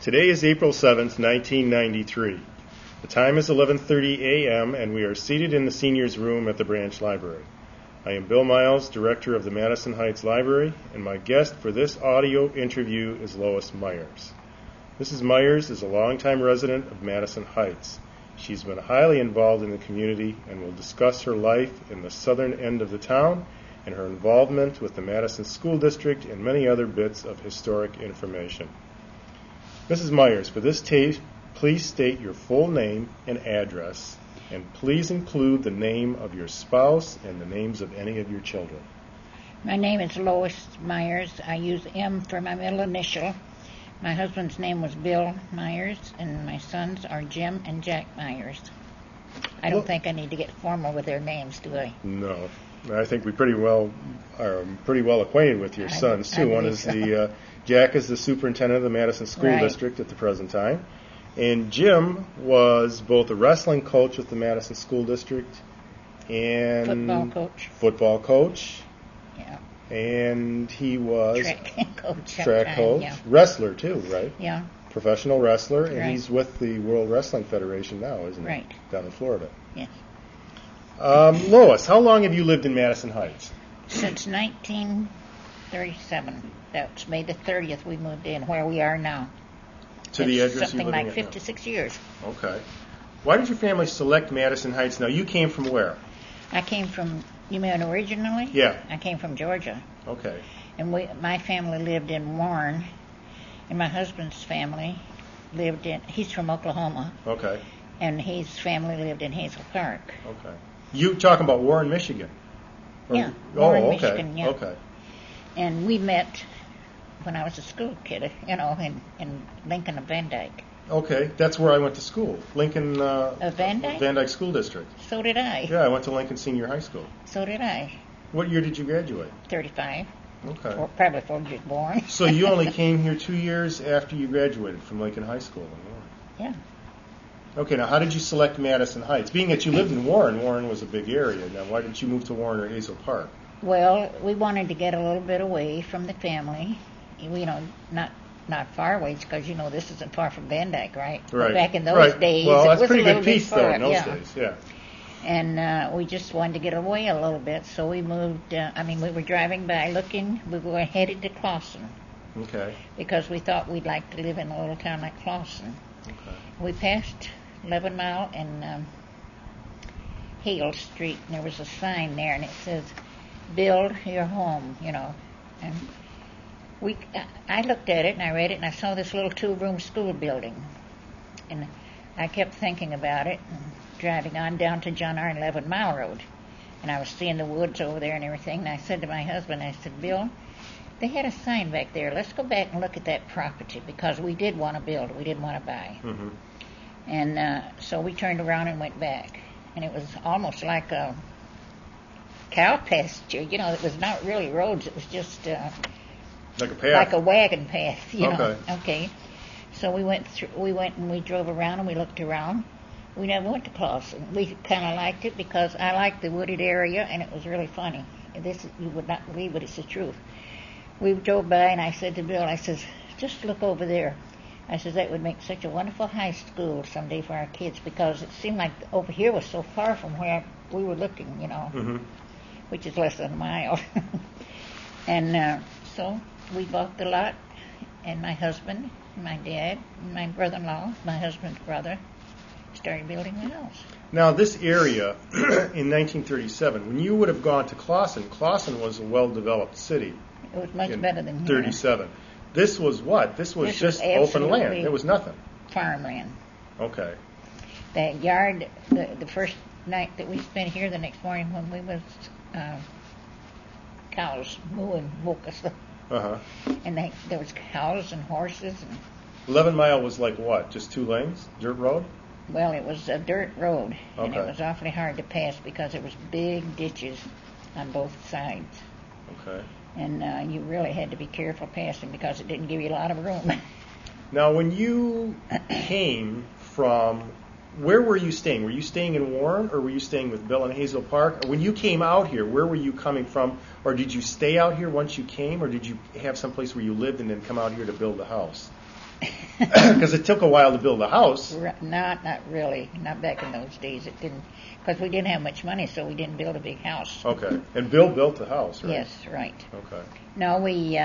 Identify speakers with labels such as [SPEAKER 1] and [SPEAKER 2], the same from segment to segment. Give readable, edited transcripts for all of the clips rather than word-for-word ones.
[SPEAKER 1] Today is April 7th, 1993. The time is 11:30 a.m. and we are seated in the seniors' room at the branch library. I am Bill Miles, director of the Madison Heights Library, and my guest for this audio interview is Lois Myers. Mrs. Myers is a longtime resident of Madison Heights. She's been highly involved in the community and will discuss her life in the southern end of the town and her involvement with the Madison School District and many other bits of historic information. Mrs. Myers, for this tape, please state your full name and address, and please include the name of your spouse and the names of any of your children.
[SPEAKER 2] My name is Lois Myers. I use M for my middle initial. My husband's name was Bill Myers, and my sons are Jim and Jack Myers. I don't think I need to get formal with their names, do I?
[SPEAKER 1] No. I think we are pretty well acquainted with your sons, too. One is Jack is the superintendent of the Madison School District at the present time. And Jim was both a wrestling coach with the Madison School District and football coach.
[SPEAKER 2] Yeah.
[SPEAKER 1] And he was
[SPEAKER 2] track coach. Yeah.
[SPEAKER 1] Wrestler too, right?
[SPEAKER 2] Yeah.
[SPEAKER 1] Professional wrestler, and he's with the World Wrestling Federation now, isn't he?
[SPEAKER 2] Right.
[SPEAKER 1] Down in Florida.
[SPEAKER 2] Yes.
[SPEAKER 1] Lois, how long have you lived in Madison Heights?
[SPEAKER 2] Since 1937. That's May the 30th we moved in, where we are now.
[SPEAKER 1] To the address
[SPEAKER 2] something
[SPEAKER 1] you're living
[SPEAKER 2] like 56 years.
[SPEAKER 1] Okay. Why did your family select Madison Heights? Now, you came from where?
[SPEAKER 2] I came from, you mean originally?
[SPEAKER 1] Yeah.
[SPEAKER 2] I came from Georgia.
[SPEAKER 1] Okay.
[SPEAKER 2] And my family lived in Warren, and my husband's family he's from Oklahoma.
[SPEAKER 1] Okay.
[SPEAKER 2] And his family lived in Hazel Park.
[SPEAKER 1] Okay. You talking about Warren, Michigan?
[SPEAKER 2] Warren, Michigan, yeah.
[SPEAKER 1] Okay.
[SPEAKER 2] And we met when I was a school kid, in Lincoln of Van Dyke.
[SPEAKER 1] Okay, that's where I went to school. Lincoln
[SPEAKER 2] Van Dyke?
[SPEAKER 1] Van Dyke School District.
[SPEAKER 2] So did I.
[SPEAKER 1] Yeah, I went to Lincoln Senior High School.
[SPEAKER 2] So did I.
[SPEAKER 1] What year did you graduate?
[SPEAKER 2] 35.
[SPEAKER 1] Okay.
[SPEAKER 2] Or probably before you were born.
[SPEAKER 1] So you only came here 2 years after you graduated from Lincoln High School in Warren.
[SPEAKER 2] Yeah.
[SPEAKER 1] Okay, now how did you select Madison Heights? Being that you lived in Warren was a big area. Now, why didn't you move to Warren or Hazel Park?
[SPEAKER 2] Well, we wanted to get a little bit away from the family. Not far away, because this isn't far from Van Dyke, right?
[SPEAKER 1] Right.
[SPEAKER 2] But back in those days,
[SPEAKER 1] well,
[SPEAKER 2] it
[SPEAKER 1] that's
[SPEAKER 2] was
[SPEAKER 1] pretty
[SPEAKER 2] a little
[SPEAKER 1] good piece,
[SPEAKER 2] bit far,
[SPEAKER 1] though, in those days, yeah.
[SPEAKER 2] And we just wanted to get away a little bit, so we moved. We were driving by, looking. We were headed to Clawson.
[SPEAKER 1] Okay.
[SPEAKER 2] Because we thought we'd like to live in a little town like Clawson.
[SPEAKER 1] Okay.
[SPEAKER 2] We passed 11 Mile and Hale Street, and there was a sign there, and it says, "Build your home," And I looked at it, and I read it, and I saw this little 2-room school building. And I kept thinking about it, and driving on down to John R. 11 Mile Road. And I was seeing the woods over there and everything, and I said to my husband, I said, "Bill, they had a sign back there. Let's go back and look at that property," because we did want to build. We didn't want to buy.
[SPEAKER 1] Mm-hmm.
[SPEAKER 2] And so we turned around and went back. And it was almost like a cow pasture. It was not really roads. It was just
[SPEAKER 1] like a path.
[SPEAKER 2] Like a wagon path,
[SPEAKER 1] Okay.
[SPEAKER 2] Okay. So we went and we drove around and we looked around. We never went to Clawson. We kind of liked it because I liked the wooded area, and it was really funny. You would not believe, but it's the truth. We drove by, and I said to Bill, I says, "Just look over there." I says, "That would make such a wonderful high school someday for our kids," because it seemed like over here was so far from where we were looking,
[SPEAKER 1] Mm-hmm.
[SPEAKER 2] which is less than a mile. And so we bought the lot, and my husband, my dad, and my brother-in-law, my husband's brother, started building the house.
[SPEAKER 1] Now, this area in 1937, when you would have gone to Clawson was a well-developed city.
[SPEAKER 2] It was much better than here.
[SPEAKER 1] 37. This was what? This was just open land. There was nothing.
[SPEAKER 2] Farmland.
[SPEAKER 1] Okay.
[SPEAKER 2] The yard, the first night that we spent here, the next morning when we was cows mooing woke us up.
[SPEAKER 1] Uh-huh.
[SPEAKER 2] And there was cows and horses.
[SPEAKER 1] 11 Mile was like what? Just 2 lanes? Dirt road?
[SPEAKER 2] Well, it was a dirt road,
[SPEAKER 1] okay.
[SPEAKER 2] And it was awfully hard to pass because there was big ditches on both sides.
[SPEAKER 1] Okay.
[SPEAKER 2] And you really had to be careful passing because it didn't give you a lot of room.
[SPEAKER 1] Now, when you came from, where were you staying? Were you staying in Warren, or were you staying with Bill in Hazel Park? Or when you came out here, where were you coming from? Or did you stay out here once you came, or did you have some place where you lived and then come out here to build a house? Because it took a while to build a house.
[SPEAKER 2] Not really. Not back in those days. It didn't, because we didn't have much money, so we didn't build a big house.
[SPEAKER 1] Okay. And Bill built the house, right?
[SPEAKER 2] Yes, right.
[SPEAKER 1] Okay.
[SPEAKER 2] No,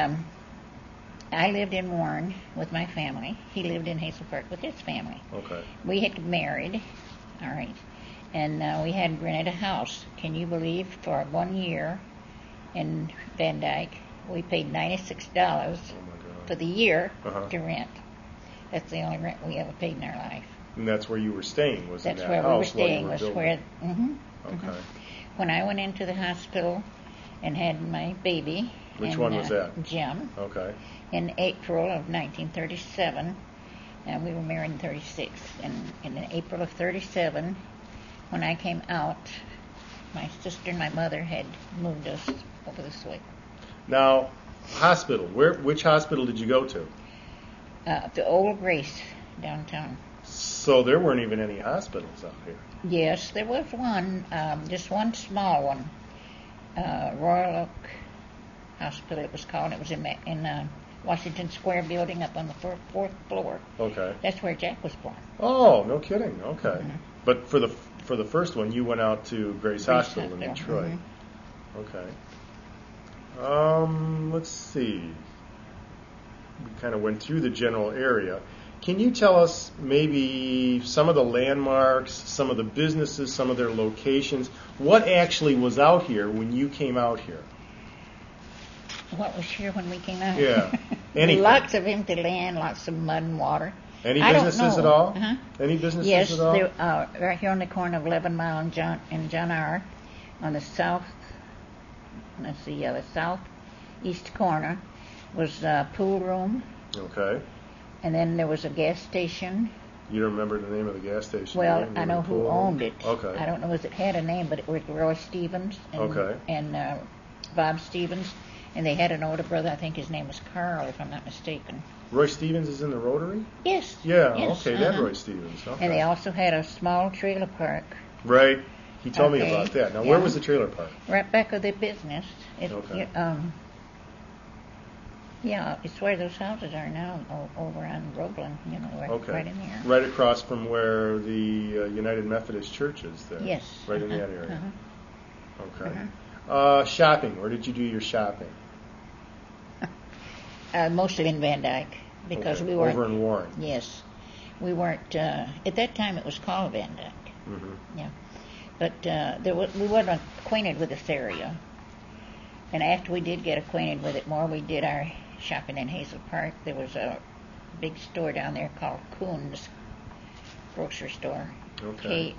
[SPEAKER 2] I lived in Warren with my family. He lived in Hazel Park with his family.
[SPEAKER 1] Okay.
[SPEAKER 2] We had married, all right, and we had rented a house. Can you believe, for 1 year in Van Dyke, we paid $96
[SPEAKER 1] Oh, my God.
[SPEAKER 2] for the year
[SPEAKER 1] Uh-huh.
[SPEAKER 2] to rent. That's the only rent we ever paid in our life.
[SPEAKER 1] And that's where you were staying, was
[SPEAKER 2] That's
[SPEAKER 1] in that
[SPEAKER 2] where
[SPEAKER 1] house
[SPEAKER 2] we were staying.
[SPEAKER 1] while
[SPEAKER 2] Was
[SPEAKER 1] you were
[SPEAKER 2] where.
[SPEAKER 1] building.
[SPEAKER 2] Mm-hmm.
[SPEAKER 1] Okay.
[SPEAKER 2] When I went into the hospital and had my baby.
[SPEAKER 1] Which one was that?
[SPEAKER 2] Jim.
[SPEAKER 1] Okay.
[SPEAKER 2] In April of 1937, and we were married in 36. And in April of 37, when I came out, my sister and my mother had moved us over this way.
[SPEAKER 1] Now, hospital. Which hospital did you go to?
[SPEAKER 2] The Old Grace downtown.
[SPEAKER 1] So there weren't even any hospitals out here.
[SPEAKER 2] Yes, there was one, just one small one, Royal Oak Hospital it was called. It was in Washington Square building up on the fourth floor.
[SPEAKER 1] Okay.
[SPEAKER 2] That's where Jack was born.
[SPEAKER 1] Oh, no kidding. Okay.
[SPEAKER 2] Mm-hmm.
[SPEAKER 1] But for the first one, you went out to Grace Hospital in Detroit.
[SPEAKER 2] Mm-hmm.
[SPEAKER 1] Okay. Let's see. We kind of went through the general area. Can you tell us maybe some of the landmarks, some of the businesses, some of their locations? What actually was out here when you came out here?
[SPEAKER 2] What was here when we came out?
[SPEAKER 1] Yeah. Anything.
[SPEAKER 2] Lots of empty land, lots of mud and water.
[SPEAKER 1] Any
[SPEAKER 2] I
[SPEAKER 1] businesses
[SPEAKER 2] don't
[SPEAKER 1] at
[SPEAKER 2] know.
[SPEAKER 1] all?
[SPEAKER 2] Uh-huh.
[SPEAKER 1] Any businesses
[SPEAKER 2] Yes,
[SPEAKER 1] at all?
[SPEAKER 2] Yes, right here on the corner of 11 Mile and John R. On the south, let's see, the southeast corner was a pool room,
[SPEAKER 1] Okay.
[SPEAKER 2] and then there was a gas station.
[SPEAKER 1] You don't remember the name of the gas station?
[SPEAKER 2] Well,
[SPEAKER 1] right?
[SPEAKER 2] I know who owned it.
[SPEAKER 1] Okay.
[SPEAKER 2] I don't know if it had a name, but it was Roy Stevens and Bob Stevens, and they had an older brother. I think his name was Carl, if I'm not mistaken.
[SPEAKER 1] Roy Stevens is in the Rotary?
[SPEAKER 2] Yes.
[SPEAKER 1] Yeah,
[SPEAKER 2] yes,
[SPEAKER 1] okay, that Roy Stevens. Okay.
[SPEAKER 2] And they also had a small trailer park.
[SPEAKER 1] Right. He told me
[SPEAKER 2] Okay.
[SPEAKER 1] about that. Now,
[SPEAKER 2] Yeah.
[SPEAKER 1] where was the trailer park?
[SPEAKER 2] Right back of the business.
[SPEAKER 1] Okay.
[SPEAKER 2] Yeah, it's where those houses are now, over on Roebling,
[SPEAKER 1] Okay.
[SPEAKER 2] right in there.
[SPEAKER 1] Right across from where the United Methodist Church is there.
[SPEAKER 2] Yes.
[SPEAKER 1] Right in that area. Okay.
[SPEAKER 2] Uh-huh.
[SPEAKER 1] Shopping. Where did you do your shopping?
[SPEAKER 2] Mostly in Van Dyke, because
[SPEAKER 1] Okay.
[SPEAKER 2] we weren't.
[SPEAKER 1] Over in Warren.
[SPEAKER 2] Yes. We weren't, at that time it was called Van Dyke.
[SPEAKER 1] Mm-hmm.
[SPEAKER 2] Yeah. But we weren't acquainted with this area. And after we did get acquainted with it more, we did our shopping in Hazel Park. There was a big store down there called Kuhn's grocery store.
[SPEAKER 1] Okay.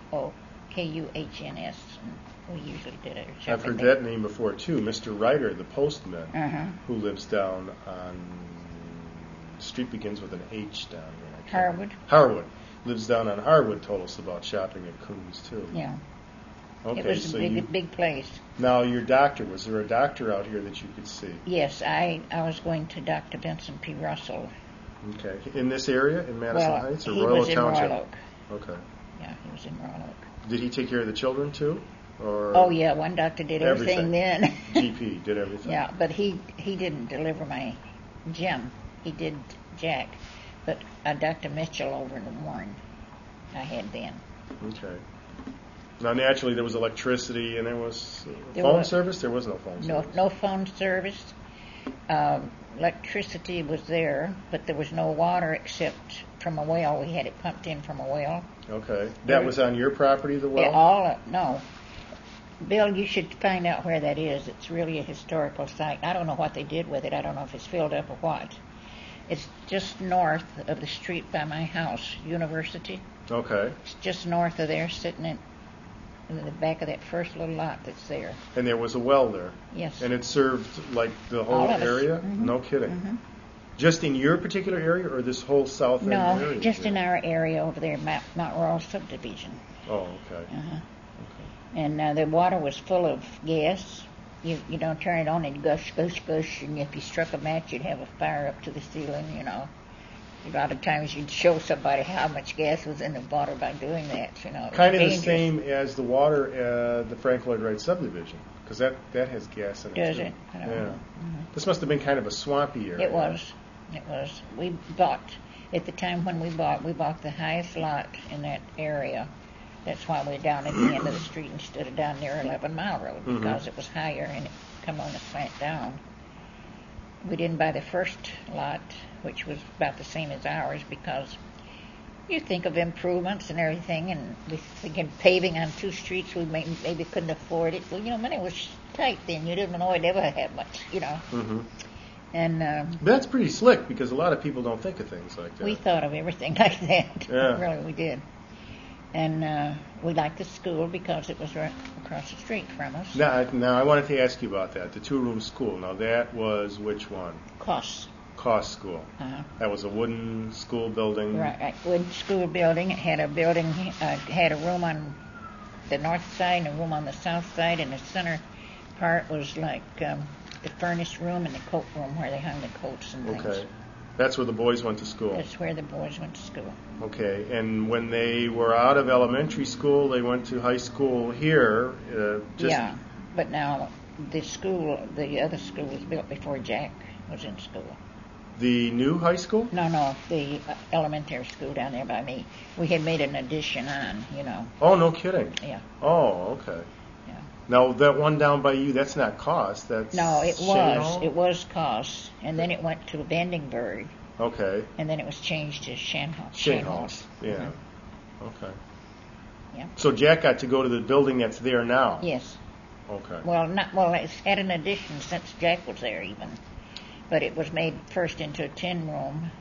[SPEAKER 2] Kuhns. And we usually did our shopping
[SPEAKER 1] I've heard
[SPEAKER 2] there.
[SPEAKER 1] that name before, too. Mr. Ryder, the postman,
[SPEAKER 2] Uh-huh.
[SPEAKER 1] who lives down on... The street begins with an H down here.
[SPEAKER 2] Harwood.
[SPEAKER 1] Harwood. Lives down on Harwood, told us about shopping at Coons, too.
[SPEAKER 2] Yeah.
[SPEAKER 1] Okay,
[SPEAKER 2] It was
[SPEAKER 1] so
[SPEAKER 2] a big place.
[SPEAKER 1] Now, your doctor, was there a doctor out here that you could see?
[SPEAKER 2] Yes, I was going to Dr. Vincent P. Russell.
[SPEAKER 1] Okay. In this area, in Madison
[SPEAKER 2] Well,
[SPEAKER 1] Heights, or
[SPEAKER 2] he
[SPEAKER 1] Royal
[SPEAKER 2] was in
[SPEAKER 1] Township?
[SPEAKER 2] Royal Oak.
[SPEAKER 1] Okay.
[SPEAKER 2] Yeah, he was in Royal Oak.
[SPEAKER 1] Did he take care of the children, too? Or
[SPEAKER 2] Oh, yeah, one doctor did everything then.
[SPEAKER 1] GP did everything?
[SPEAKER 2] Yeah, but he didn't deliver my Jim. He did Jack. But Dr. Mitchell over in Warren I had then.
[SPEAKER 1] Okay. Now, naturally, there was electricity and there was
[SPEAKER 2] There
[SPEAKER 1] phone
[SPEAKER 2] was-
[SPEAKER 1] service? There was no phone service.
[SPEAKER 2] No phone service. Electricity was there, but there was no water except from a well. We had it pumped in from a well.
[SPEAKER 1] Okay. That was on your property, the well?
[SPEAKER 2] No. Bill, you should find out where that is. It's really a historical site. I don't know what they did with it. I don't know if it's filled up or what. It's just north of the street by my house, University.
[SPEAKER 1] Okay.
[SPEAKER 2] It's just north of there, sitting in the back of that first little lot that's there.
[SPEAKER 1] And there was a well there?
[SPEAKER 2] Yes.
[SPEAKER 1] And it served, like, the whole
[SPEAKER 2] All of us.
[SPEAKER 1] area?
[SPEAKER 2] Mhm.
[SPEAKER 1] No kidding.
[SPEAKER 2] Mhm.
[SPEAKER 1] Just in your particular area, or this whole south end
[SPEAKER 2] No,
[SPEAKER 1] area?
[SPEAKER 2] just in our area over there, Mount Royal subdivision.
[SPEAKER 1] Oh, okay.
[SPEAKER 2] Uh-huh.
[SPEAKER 1] Okay.
[SPEAKER 2] And the water was full of gas. You don't turn it on and gush, gush, gush, and if you struck a match, you'd have a fire up to the ceiling, A lot of times you'd show somebody how much gas was in the water by doing that, It was
[SPEAKER 1] Kind of the
[SPEAKER 2] dangerous.
[SPEAKER 1] same as the water at the Frank Lloyd Wright subdivision, because that has gas in it,
[SPEAKER 2] Does
[SPEAKER 1] too.
[SPEAKER 2] it? I don't
[SPEAKER 1] Yeah.
[SPEAKER 2] know. Mhm.
[SPEAKER 1] This must have been kind of a swampy area.
[SPEAKER 2] It was. We bought At the time when we bought the highest lot in that area. That's why we're down at the end of the street instead of down near 11 Mile Road, because it was higher and it come on the slant down. We didn't buy the first lot, which was about the same as ours, because you think of improvements and everything, and we thinking paving on 2 streets we maybe couldn't afford it. Well, money was tight then. You didn't know I'd ever have much,
[SPEAKER 1] Mm-hmm.
[SPEAKER 2] And
[SPEAKER 1] that's pretty slick, because a lot of people don't think of things like that.
[SPEAKER 2] we thought of everything like that.
[SPEAKER 1] Yeah.
[SPEAKER 2] Really, we did. And we liked the school because it was right across the street from us.
[SPEAKER 1] Now I wanted to ask you about that, the 2-room school. Now, that was which one?
[SPEAKER 2] Costs.
[SPEAKER 1] Cost School.
[SPEAKER 2] Uh-huh.
[SPEAKER 1] That was a wooden school building.
[SPEAKER 2] Right, wooden school building. It had a room on the north side and a room on the south side, and the center part was like the furnace room and the coat room where they hung the coats and things.
[SPEAKER 1] Okay. That's where the boys went to school.
[SPEAKER 2] That's where the boys went to school.
[SPEAKER 1] Okay, and when they were out of elementary school, they went to high school here.
[SPEAKER 2] Yeah, but now the other school was built before Jack was in school.
[SPEAKER 1] The new high school?
[SPEAKER 2] No, the elementary school down there by me. We had made an addition on,
[SPEAKER 1] Oh, no kidding.
[SPEAKER 2] Yeah.
[SPEAKER 1] Oh, okay.
[SPEAKER 2] Yeah.
[SPEAKER 1] Now, that one down by you, that's not Cost. That's
[SPEAKER 2] No, it
[SPEAKER 1] Shane
[SPEAKER 2] was.
[SPEAKER 1] Hall?
[SPEAKER 2] It was Cost, and then it went to Vandenberg,
[SPEAKER 1] Okay.
[SPEAKER 2] and then it was changed to
[SPEAKER 1] Shane
[SPEAKER 2] Hall.
[SPEAKER 1] Halls. Yeah. Okay.
[SPEAKER 2] Yeah.
[SPEAKER 1] So Jack got to go to the building that's there now.
[SPEAKER 2] Yes.
[SPEAKER 1] Okay.
[SPEAKER 2] Well, it's had an addition since Jack was there even, but it was made first into a 10-room,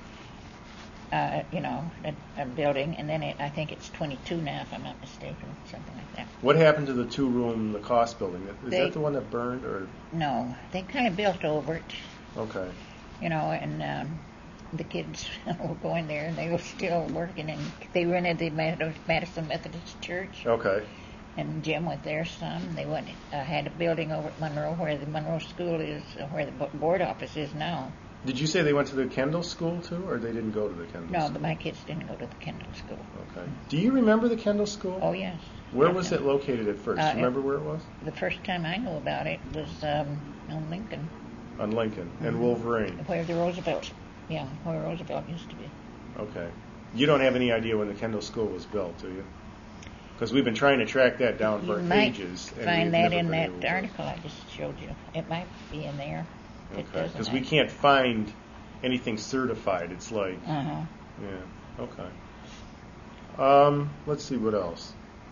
[SPEAKER 2] a building, and then I think it's 22 now, if I'm not mistaken, something like that.
[SPEAKER 1] What happened to the 2-room, the Cost building? Is that the one that burned, or?
[SPEAKER 2] No, they kind of built over it.
[SPEAKER 1] Okay.
[SPEAKER 2] And the kids were going there, and they were still working, and they rented the Madison Methodist Church.
[SPEAKER 1] Okay.
[SPEAKER 2] And Jim went there some. They went had a building over at Monroe where the Monroe School is, where the board office is now.
[SPEAKER 1] Did you say they went to the Kendall School too, or they didn't go to the Kendall
[SPEAKER 2] No,
[SPEAKER 1] School?
[SPEAKER 2] but my kids didn't go to the Kendall School.
[SPEAKER 1] Okay. Do you remember the Kendall School?
[SPEAKER 2] Oh, yes.
[SPEAKER 1] Where was it located at first? Do you remember where it was?
[SPEAKER 2] The first time I knew about it was on Lincoln.
[SPEAKER 1] On Lincoln and Wolverine.
[SPEAKER 2] Where Roosevelt used to be.
[SPEAKER 1] Okay. You don't have any idea when the Kendall School was built, do you? Because we've been trying to track that down for ages.
[SPEAKER 2] You might find that in that article I just showed you. It might be in there.
[SPEAKER 1] Okay. Because we can't find anything certified. It's like,
[SPEAKER 2] Uh-huh.
[SPEAKER 1] yeah, okay. Let's see what else.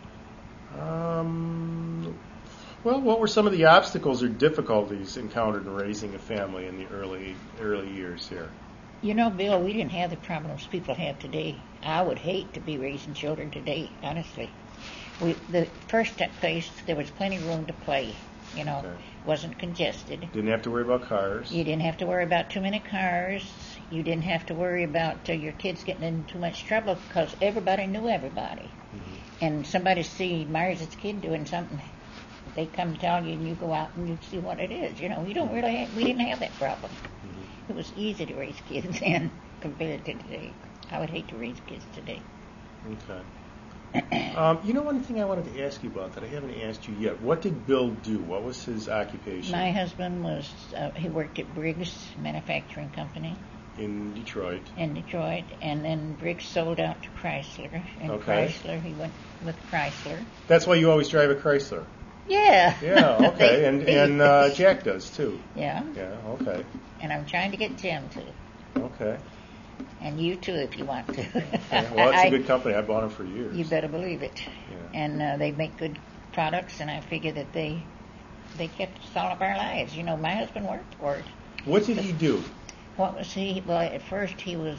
[SPEAKER 1] Well, what were some of the obstacles or difficulties encountered in raising a family in the early years here?
[SPEAKER 2] Bill, we didn't have the problems people have today. I would hate to be raising children today, honestly. The first place, there was plenty of room to play. Okay. Wasn't congested.
[SPEAKER 1] Didn't have to worry about cars.
[SPEAKER 2] You didn't have to worry about too many cars. You didn't have to worry about your kids getting in too much trouble because everybody knew everybody. Mm-hmm. And somebody see Myers' kid doing something, they come tell you, and you go out and you see what it is. We didn't have that problem. Mm-hmm. It was easy to raise kids then compared to today. I would hate to raise kids today.
[SPEAKER 1] Okay. One thing I wanted to ask you about that I haven't asked you yet. What did Bill do? What was his occupation?
[SPEAKER 2] My husband he worked at Briggs Manufacturing Company.
[SPEAKER 1] In Detroit.
[SPEAKER 2] And then Briggs sold out to Chrysler. And Chrysler, he went with Chrysler.
[SPEAKER 1] That's why you always drive a Chrysler.
[SPEAKER 2] Yeah.
[SPEAKER 1] Yeah, okay. and Jack does, too.
[SPEAKER 2] Yeah.
[SPEAKER 1] Yeah, okay.
[SPEAKER 2] And I'm trying to get Jim, too.
[SPEAKER 1] Okay.
[SPEAKER 2] And you, too, if you want to.
[SPEAKER 1] Yeah, well, it's a good company. I've bought them for years.
[SPEAKER 2] You better believe it.
[SPEAKER 1] Yeah.
[SPEAKER 2] And they make good products, and I figure that they kept us all of our lives. My husband worked for it.
[SPEAKER 1] What did he do?
[SPEAKER 2] What was he? Well, at first he was,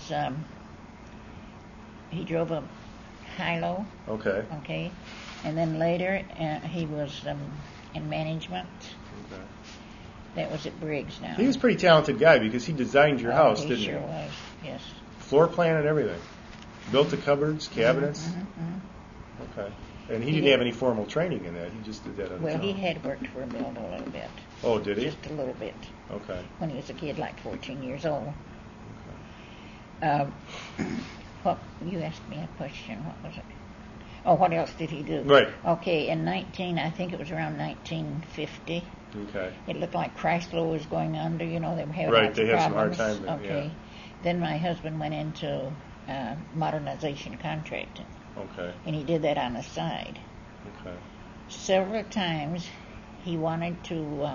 [SPEAKER 2] he drove a high-low.
[SPEAKER 1] Okay.
[SPEAKER 2] Okay. And then later he was in management.
[SPEAKER 1] Okay.
[SPEAKER 2] That was at Briggs now.
[SPEAKER 1] He was a pretty talented guy because he designed your house, didn't he?
[SPEAKER 2] He sure was, yes.
[SPEAKER 1] Floor plan and everything. Built the cupboards, cabinets.
[SPEAKER 2] Mm-hmm.
[SPEAKER 1] Okay. And he didn't have any formal training in that. He just did that on his own.
[SPEAKER 2] Well, he had worked for a mill a little bit.
[SPEAKER 1] Oh, did he?
[SPEAKER 2] Just a little bit.
[SPEAKER 1] Okay.
[SPEAKER 2] When he was a kid, like 14 years old.
[SPEAKER 1] Okay.
[SPEAKER 2] You asked me a question. What was it? Oh, what else did he do?
[SPEAKER 1] Right.
[SPEAKER 2] Okay, I think it was around 1950.
[SPEAKER 1] Okay.
[SPEAKER 2] It looked like Chrysler was going under. They were having
[SPEAKER 1] right.
[SPEAKER 2] lots
[SPEAKER 1] They
[SPEAKER 2] of
[SPEAKER 1] had
[SPEAKER 2] problems.
[SPEAKER 1] some hard time.
[SPEAKER 2] Okay. Then my husband went into modernization contracting,
[SPEAKER 1] Okay.
[SPEAKER 2] and he did that on the side.
[SPEAKER 1] Okay.
[SPEAKER 2] Several times he wanted to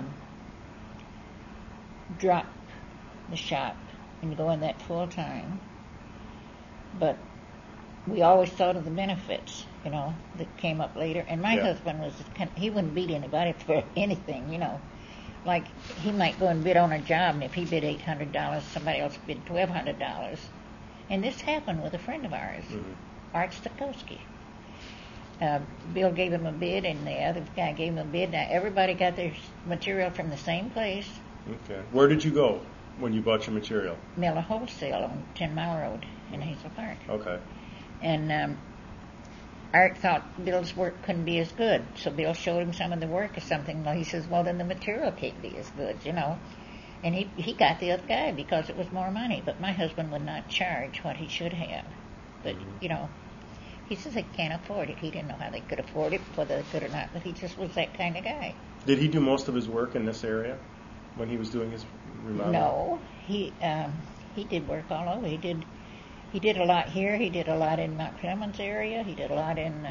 [SPEAKER 2] drop the shop and go in that full time, but we always thought of the benefits, that came up later. And my husband was he wouldn't beat anybody for anything, Like he might go and bid on a job, and if he bid $800, somebody else bid $1,200. And this happened with a friend of ours, Art Stokowski. Bill gave him a bid, and the other guy gave him a bid. Now everybody got their material from the same place.
[SPEAKER 1] Okay. Where did you go when you bought your material?
[SPEAKER 2] Miller Wholesale on 10 Mile Road in Hazel Park.
[SPEAKER 1] Okay.
[SPEAKER 2] And Art thought Bill's work couldn't be as good, so Bill showed him some of the work or something. Well, he says, well, then the material can't be as good, And he got the other guy because it was more money. But my husband would not charge what he should have. But, he says they can't afford it. He didn't know how they could afford it, whether they could or not, but he just was that kind of guy.
[SPEAKER 1] Did he do most of his work in this area when he was doing his remodeling?
[SPEAKER 2] No, he did work all over. He did a lot here. He did a lot in Mount Clemens area. He did a lot in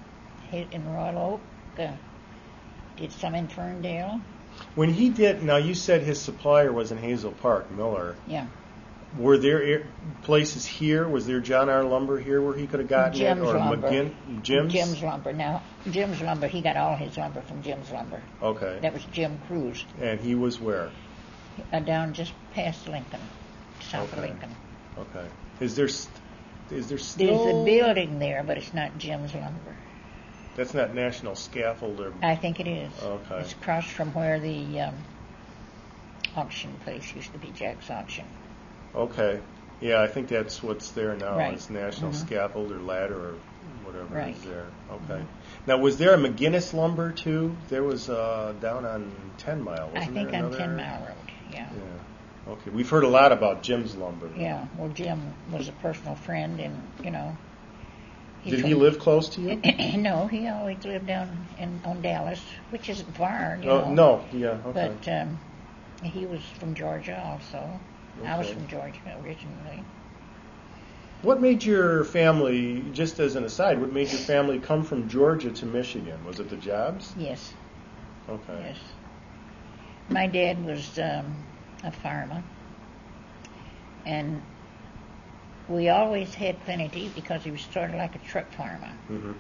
[SPEAKER 2] Royal Oak. Did some in Ferndale.
[SPEAKER 1] When he did, now you said his supplier was in Hazel Park, Miller.
[SPEAKER 2] Yeah.
[SPEAKER 1] Were there places here? Was there John R. Lumber here where he could have gotten
[SPEAKER 2] Jim's
[SPEAKER 1] it? Or
[SPEAKER 2] Lumber.
[SPEAKER 1] Jim's?
[SPEAKER 2] Jim's Lumber. Now, Jim's Lumber, he got all his lumber from Jim's Lumber.
[SPEAKER 1] Okay.
[SPEAKER 2] That was Jim Cruz.
[SPEAKER 1] And he was where?
[SPEAKER 2] Down just past Lincoln, south of Lincoln.
[SPEAKER 1] Okay. Is there still...
[SPEAKER 2] There's a building there, but it's not Jim's Lumber.
[SPEAKER 1] That's not National Scaffold or...
[SPEAKER 2] I think it is.
[SPEAKER 1] Okay.
[SPEAKER 2] It's across from where the auction place used to be, Jack's Auction.
[SPEAKER 1] Okay. Yeah, I think that's what's there now.
[SPEAKER 2] Right.
[SPEAKER 1] It's National Scaffold or Ladder or whatever is there. Okay.
[SPEAKER 2] Mm-hmm.
[SPEAKER 1] Now, was there a McGinnis Lumber, too? There was down on 10 Mile, wasn't there?
[SPEAKER 2] I think on 10 Mile Road, yeah.
[SPEAKER 1] Okay. We've heard a lot about Jim's Lumber.
[SPEAKER 2] Yeah. Well, Jim was a personal friend, and,
[SPEAKER 1] Did he live close to you?
[SPEAKER 2] No, he always lived down on Dallas, which isn't far,
[SPEAKER 1] No, yeah, okay.
[SPEAKER 2] But he was from Georgia also.
[SPEAKER 1] Okay.
[SPEAKER 2] I was from Georgia originally.
[SPEAKER 1] What made your family, just as an aside, what made your family come from Georgia to Michigan? Was it the jobs?
[SPEAKER 2] Yes.
[SPEAKER 1] Okay.
[SPEAKER 2] Yes. My dad was a farmer, and we always had plenty to eat because he was sort of like a truck farmer.
[SPEAKER 1] Mm-hmm.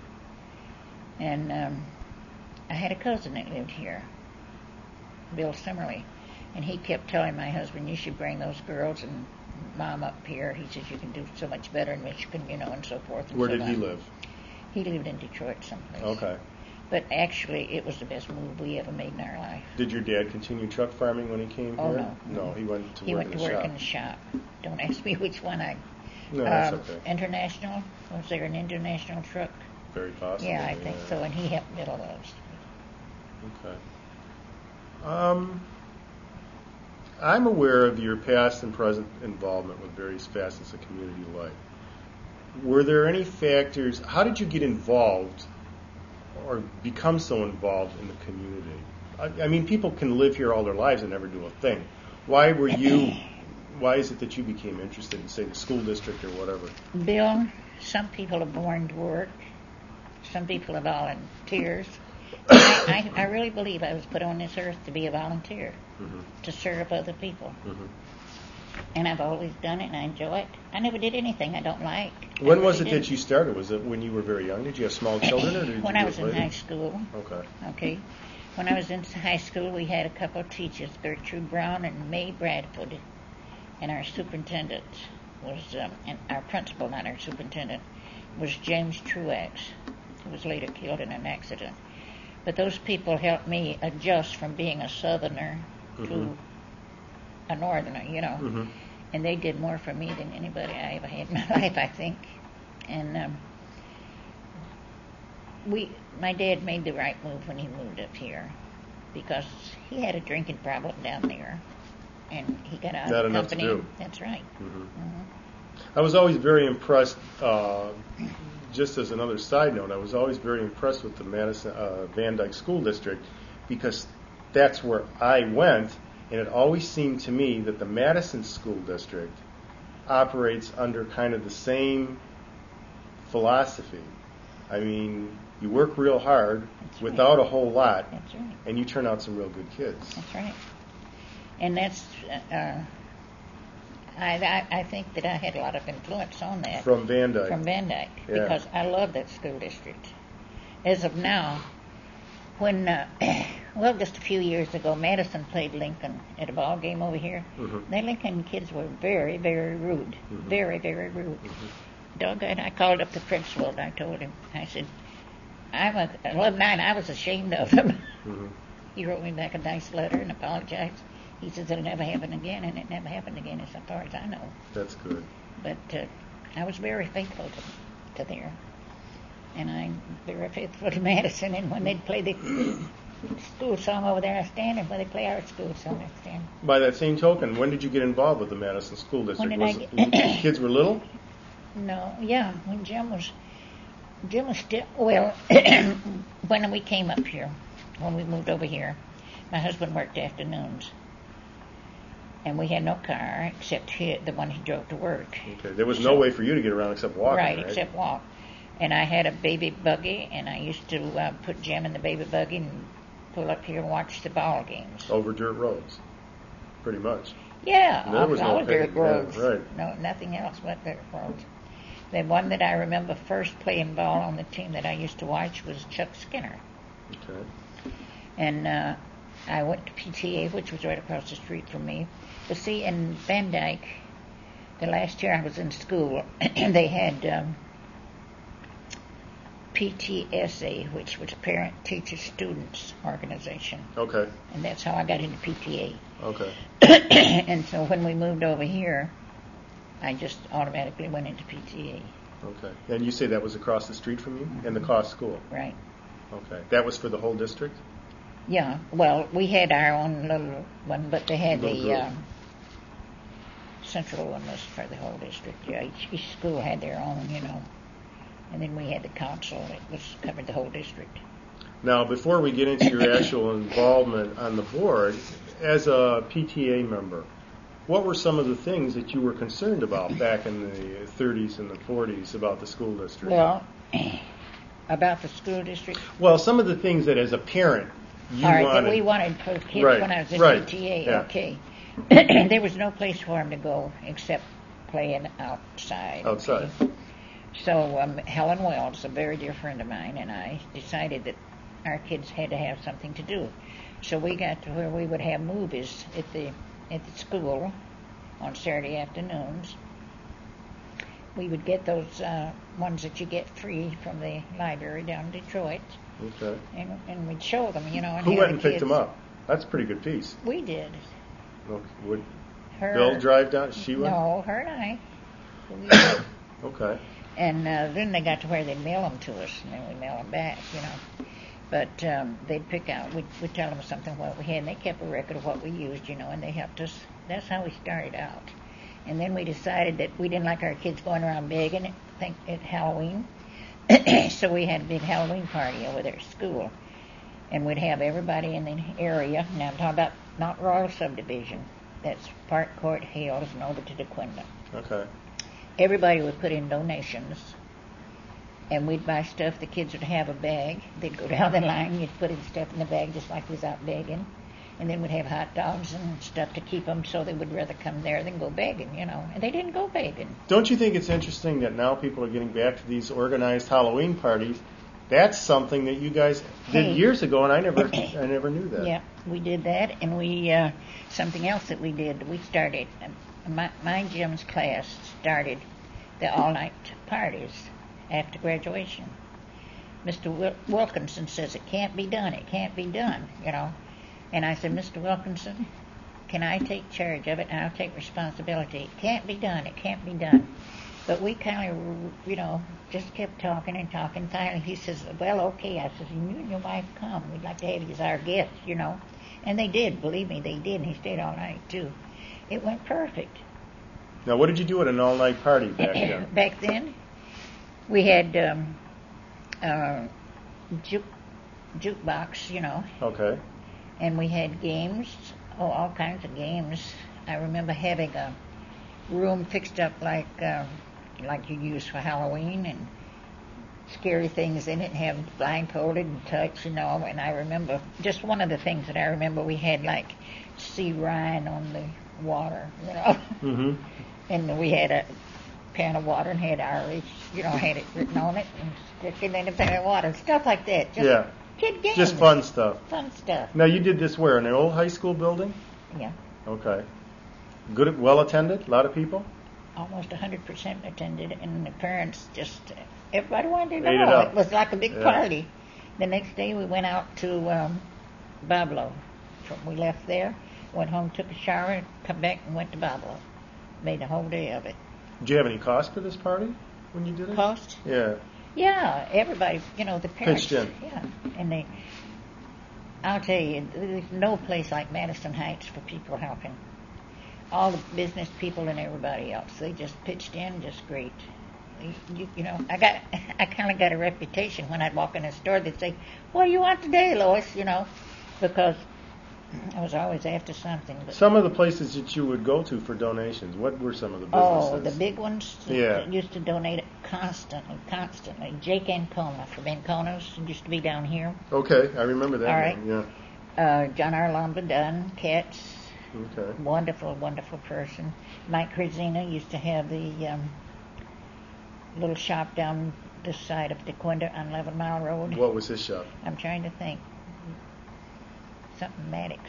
[SPEAKER 2] And I had a cousin that lived here, Bill Simmerly, and he kept telling my husband, you should bring those girls and Mom up here. He says, you can do so much better in Michigan, and so forth. And
[SPEAKER 1] Where
[SPEAKER 2] so
[SPEAKER 1] did he live?
[SPEAKER 2] He lived in Detroit someplace.
[SPEAKER 1] Okay.
[SPEAKER 2] But actually, it was the best move we ever made in our life.
[SPEAKER 1] Did your dad continue truck farming when he came here?
[SPEAKER 2] No.
[SPEAKER 1] No, he went to
[SPEAKER 2] He
[SPEAKER 1] work
[SPEAKER 2] went
[SPEAKER 1] in
[SPEAKER 2] to
[SPEAKER 1] the
[SPEAKER 2] work
[SPEAKER 1] shop.
[SPEAKER 2] in the shop. Don't ask me which one.
[SPEAKER 1] No, that's okay.
[SPEAKER 2] International? Was there an International truck?
[SPEAKER 1] Very possible.
[SPEAKER 2] Yeah, I think so, and he helped build all those.
[SPEAKER 1] Okay. I'm aware of your past and present involvement with various facets of community life. Were there any factors, how did you get involved or become so involved in the community? I mean, people can live here all their lives and never do a thing. Why is it that you became interested in, say, the school district or whatever?
[SPEAKER 2] Bill, some people are born to work. Some people are volunteers. I really believe I was put on this earth to be a volunteer, to serve other people. And I've always done it, and I enjoy it. I never did anything I don't like.
[SPEAKER 1] When was it that you started? Was it when you were very young? Did you have small children? Or did
[SPEAKER 2] when
[SPEAKER 1] you
[SPEAKER 2] I
[SPEAKER 1] do
[SPEAKER 2] was
[SPEAKER 1] it
[SPEAKER 2] in
[SPEAKER 1] later?
[SPEAKER 2] high school. Okay. When I was in high school, we had a couple of teachers, Gertrude Brown and May Bradford. And our superintendent was, and our principal, not our superintendent, was James Truax, who was later killed in an accident. But those people helped me adjust from being a southerner to a northerner, And they did more for me than anybody I ever had in my life, I think. And my dad made the right move when he moved up here, because he had a drinking problem down there, and he got out of the company.
[SPEAKER 1] Not enough to do.
[SPEAKER 2] That's right.
[SPEAKER 1] I was always very impressed. Just as another side note, I was always very impressed with the Madison Van Dyke School District, because that's where I went, and it always seemed to me that the Madison School District operates under kind of the same philosophy. I mean, you work real hard without a whole lot,
[SPEAKER 2] That's right.
[SPEAKER 1] and you turn out some real good kids.
[SPEAKER 2] That's right. And that's, I think that I had a lot of influence on that.
[SPEAKER 1] From Van Dyke.
[SPEAKER 2] From Van Dyke,
[SPEAKER 1] Yeah.
[SPEAKER 2] because I love that school district. As of now, when, just a few years ago, Madison played Lincoln at a ball game over here.
[SPEAKER 1] Mm-hmm.
[SPEAKER 2] The Lincoln kids were very, very rude.
[SPEAKER 1] Mm-hmm.
[SPEAKER 2] Very, very rude.
[SPEAKER 1] Mm-hmm.
[SPEAKER 2] Doggone, I called up the principal and I told him, I said, I'm a alumni and I was ashamed of them.
[SPEAKER 1] Mm-hmm.
[SPEAKER 2] He wrote me back a nice letter and apologized. He says it'll never happen again, and it never happened again as far as I know.
[SPEAKER 1] That's good.
[SPEAKER 2] But I was very faithful to there. And I'm very faithful to Madison. And when they'd play the school song over there, I stand. And when they play our school song, I stand.
[SPEAKER 1] By that same token, when did you get involved with the Madison School District?
[SPEAKER 2] When did
[SPEAKER 1] Was it, kids were little?
[SPEAKER 2] No, yeah, when Jim was still, well, when we came up here, when we moved over here, my husband worked afternoons. And we had no car except the one he drove to work.
[SPEAKER 1] Okay, there was no way for you to get around except walking, right?
[SPEAKER 2] Except walk. And I had a baby buggy, and I used to put Jim in the baby buggy and pull up here and watch the ball games.
[SPEAKER 1] Over dirt roads, pretty much.
[SPEAKER 2] Yeah,
[SPEAKER 1] There was no
[SPEAKER 2] dirt roads.
[SPEAKER 1] Yeah, right.
[SPEAKER 2] No, nothing else but dirt roads. The one that I remember first playing ball on the team that I used to watch was Chuck Skinner.
[SPEAKER 1] Okay.
[SPEAKER 2] And I went to PTA, which was right across the street from me. But see, in Van Dyke, the last year I was in school, they had PTSA, which was Parent Teacher Students Organization.
[SPEAKER 1] Okay.
[SPEAKER 2] And that's how I got into PTA.
[SPEAKER 1] Okay.
[SPEAKER 2] And so when we moved over here, I just automatically went into PTA.
[SPEAKER 1] Okay. And you say that was across the street from you? In the Cost School?
[SPEAKER 2] Right.
[SPEAKER 1] Okay. That was for the whole district?
[SPEAKER 2] Yeah. Well, we had our own little one, but they had the central one was for the whole district. Yeah, each school had their own, And then we had the council that covered the whole district.
[SPEAKER 1] Now, before we get into your actual involvement on the board, as a PTA member, what were some of the things that you were concerned about back in the 30s and the 40s about the school district?
[SPEAKER 2] Well, about the school district?
[SPEAKER 1] Well, some of the things that as a parent you
[SPEAKER 2] All right,
[SPEAKER 1] wanted.
[SPEAKER 2] that we wanted for kids
[SPEAKER 1] Right,
[SPEAKER 2] when I was in
[SPEAKER 1] right,
[SPEAKER 2] PTA.
[SPEAKER 1] yeah.
[SPEAKER 2] Okay. There was no place for them to go except playing outside.
[SPEAKER 1] Outside.
[SPEAKER 2] Okay? So Helen Wells, a very dear friend of mine, and I decided that our kids had to have something to do. So we got to where we would have movies at the school on Saturday afternoons. We would get those ones that you get free from the library down in Detroit.
[SPEAKER 1] Okay.
[SPEAKER 2] And we'd show them, And
[SPEAKER 1] Who
[SPEAKER 2] have
[SPEAKER 1] went
[SPEAKER 2] the
[SPEAKER 1] and picked
[SPEAKER 2] kids.
[SPEAKER 1] them up? That's a pretty good piece.
[SPEAKER 2] We did.
[SPEAKER 1] Would
[SPEAKER 2] Her,
[SPEAKER 1] Bill drive down? She went?
[SPEAKER 2] No, her and I. We did.
[SPEAKER 1] Okay.
[SPEAKER 2] And then they got to where they'd mail them to us, and then we mail them back, But they'd pick out, we'd tell them something what we had, and they kept a record of what we used, and they helped us. That's how we started out. And then we decided that we didn't like our kids going around begging at Halloween. So we had a big Halloween party over there at school. And we'd have everybody in the area. Now I'm talking about not Royal Subdivision. That's Park Court, Hales, and over to DeQuinda.
[SPEAKER 1] Okay.
[SPEAKER 2] Everybody would put in donations. And we'd buy stuff. The kids would have a bag. They'd go down the line. You'd put in stuff in the bag just like we was out begging. And then we'd have hot dogs and stuff to keep them so they would rather come there than go begging, And they didn't go begging.
[SPEAKER 1] Don't you think it's interesting that now people are getting back to these organized Halloween parties? That's something that you guys did years ago, and I never knew that.
[SPEAKER 2] Yeah, we did that, and we something else that we did. We started my Jim's class started the all-night parties after graduation. Mr. Wilkinson says it can't be done. It can't be done. And I said, Mr. Wilkinson, can I take charge of it and I'll take responsibility? It can't be done. It can't be done. But we kind of, just kept talking and talking. Finally, he says, well, okay. I says, you and your wife come. We'd like to have you as our guest, And they did. Believe me, they did. And he stayed all night, too. It went perfect.
[SPEAKER 1] Now, what did you do at an all-night party back then?
[SPEAKER 2] Back then, we had jukebox,
[SPEAKER 1] Okay.
[SPEAKER 2] And we had games, all kinds of games. I remember having room fixed up like you use for Halloween, and scary things in it, and have blindfolded and touch, And I remember just one of the things that I remember, we had like sea Ryan on the water,
[SPEAKER 1] Mm-hmm.
[SPEAKER 2] and we had a pan of water and had Irish, had it written on it, and stick it in the pan of water, stuff like that. Just
[SPEAKER 1] Yeah.
[SPEAKER 2] kid games.
[SPEAKER 1] Just fun stuff.
[SPEAKER 2] Fun stuff.
[SPEAKER 1] Now, you did this where? In an old high school building?
[SPEAKER 2] Yeah.
[SPEAKER 1] Okay. Good, well attended? A lot of people?
[SPEAKER 2] Almost 100% attended, and the parents just, everybody wanted to
[SPEAKER 1] Ate it
[SPEAKER 2] know.
[SPEAKER 1] up.
[SPEAKER 2] It was like a big
[SPEAKER 1] Yeah.
[SPEAKER 2] party. The next day we went out to Bablo. We left there, went home, took a shower, come back and went to Bablo. Made the whole day of it.
[SPEAKER 1] Did you have any cost for this party when you did it?
[SPEAKER 2] Cost?
[SPEAKER 1] Yeah.
[SPEAKER 2] Yeah, everybody, the parents.
[SPEAKER 1] Pitched in.
[SPEAKER 2] Yeah, and I'll tell you, there's no place like Madison Heights for people helping. All the business people and everybody else, they just pitched in, just great. I kind of got a reputation when I'd walk in a store. They'd say, "What do you want today, Lois?" Because I was always after something. But,
[SPEAKER 1] Some of the places that you would go to for donations, what were some of the businesses?
[SPEAKER 2] oh, the big ones
[SPEAKER 1] Yeah.
[SPEAKER 2] used to donate it constantly. Jake Ancona from Ancona's used to be down here.
[SPEAKER 1] Okay, I remember that.
[SPEAKER 2] All right.
[SPEAKER 1] Name, yeah.
[SPEAKER 2] John R. Lombardon, Katz,
[SPEAKER 1] Okay.
[SPEAKER 2] wonderful, wonderful person. Mike Cresina used to have the little shop down this side of DeQuinta on 11 Mile Road.
[SPEAKER 1] What was his shop?
[SPEAKER 2] I'm trying to think. Something Maddox.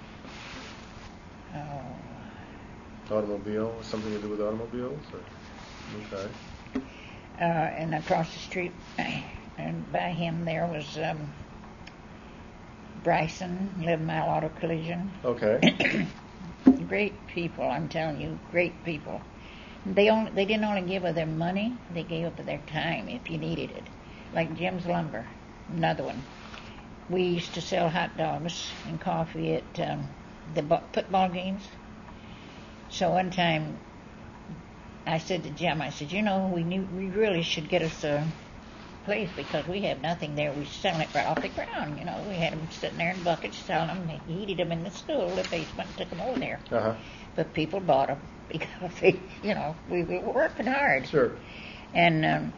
[SPEAKER 2] Oh.
[SPEAKER 1] Automobile? Something to do with automobiles? Or? Okay.
[SPEAKER 2] And across the street, and by him there was Bryson, 11 Mile Auto Collision.
[SPEAKER 1] Okay.
[SPEAKER 2] Great people, I'm telling you, great people. They didn't only give of their money, they gave up of their time if you needed it. Like Jim's Lumber, another one. We used to sell hot dogs and coffee at the football games. So one time I said to Jim, I said, we really should get us a place because we have nothing there. We sell it right off the ground. We had them sitting there in buckets selling them. They heated them in the school, the basement, and took them over there.
[SPEAKER 1] Uh-huh.
[SPEAKER 2] But people bought them because we were working hard.
[SPEAKER 1] Sure.
[SPEAKER 2] And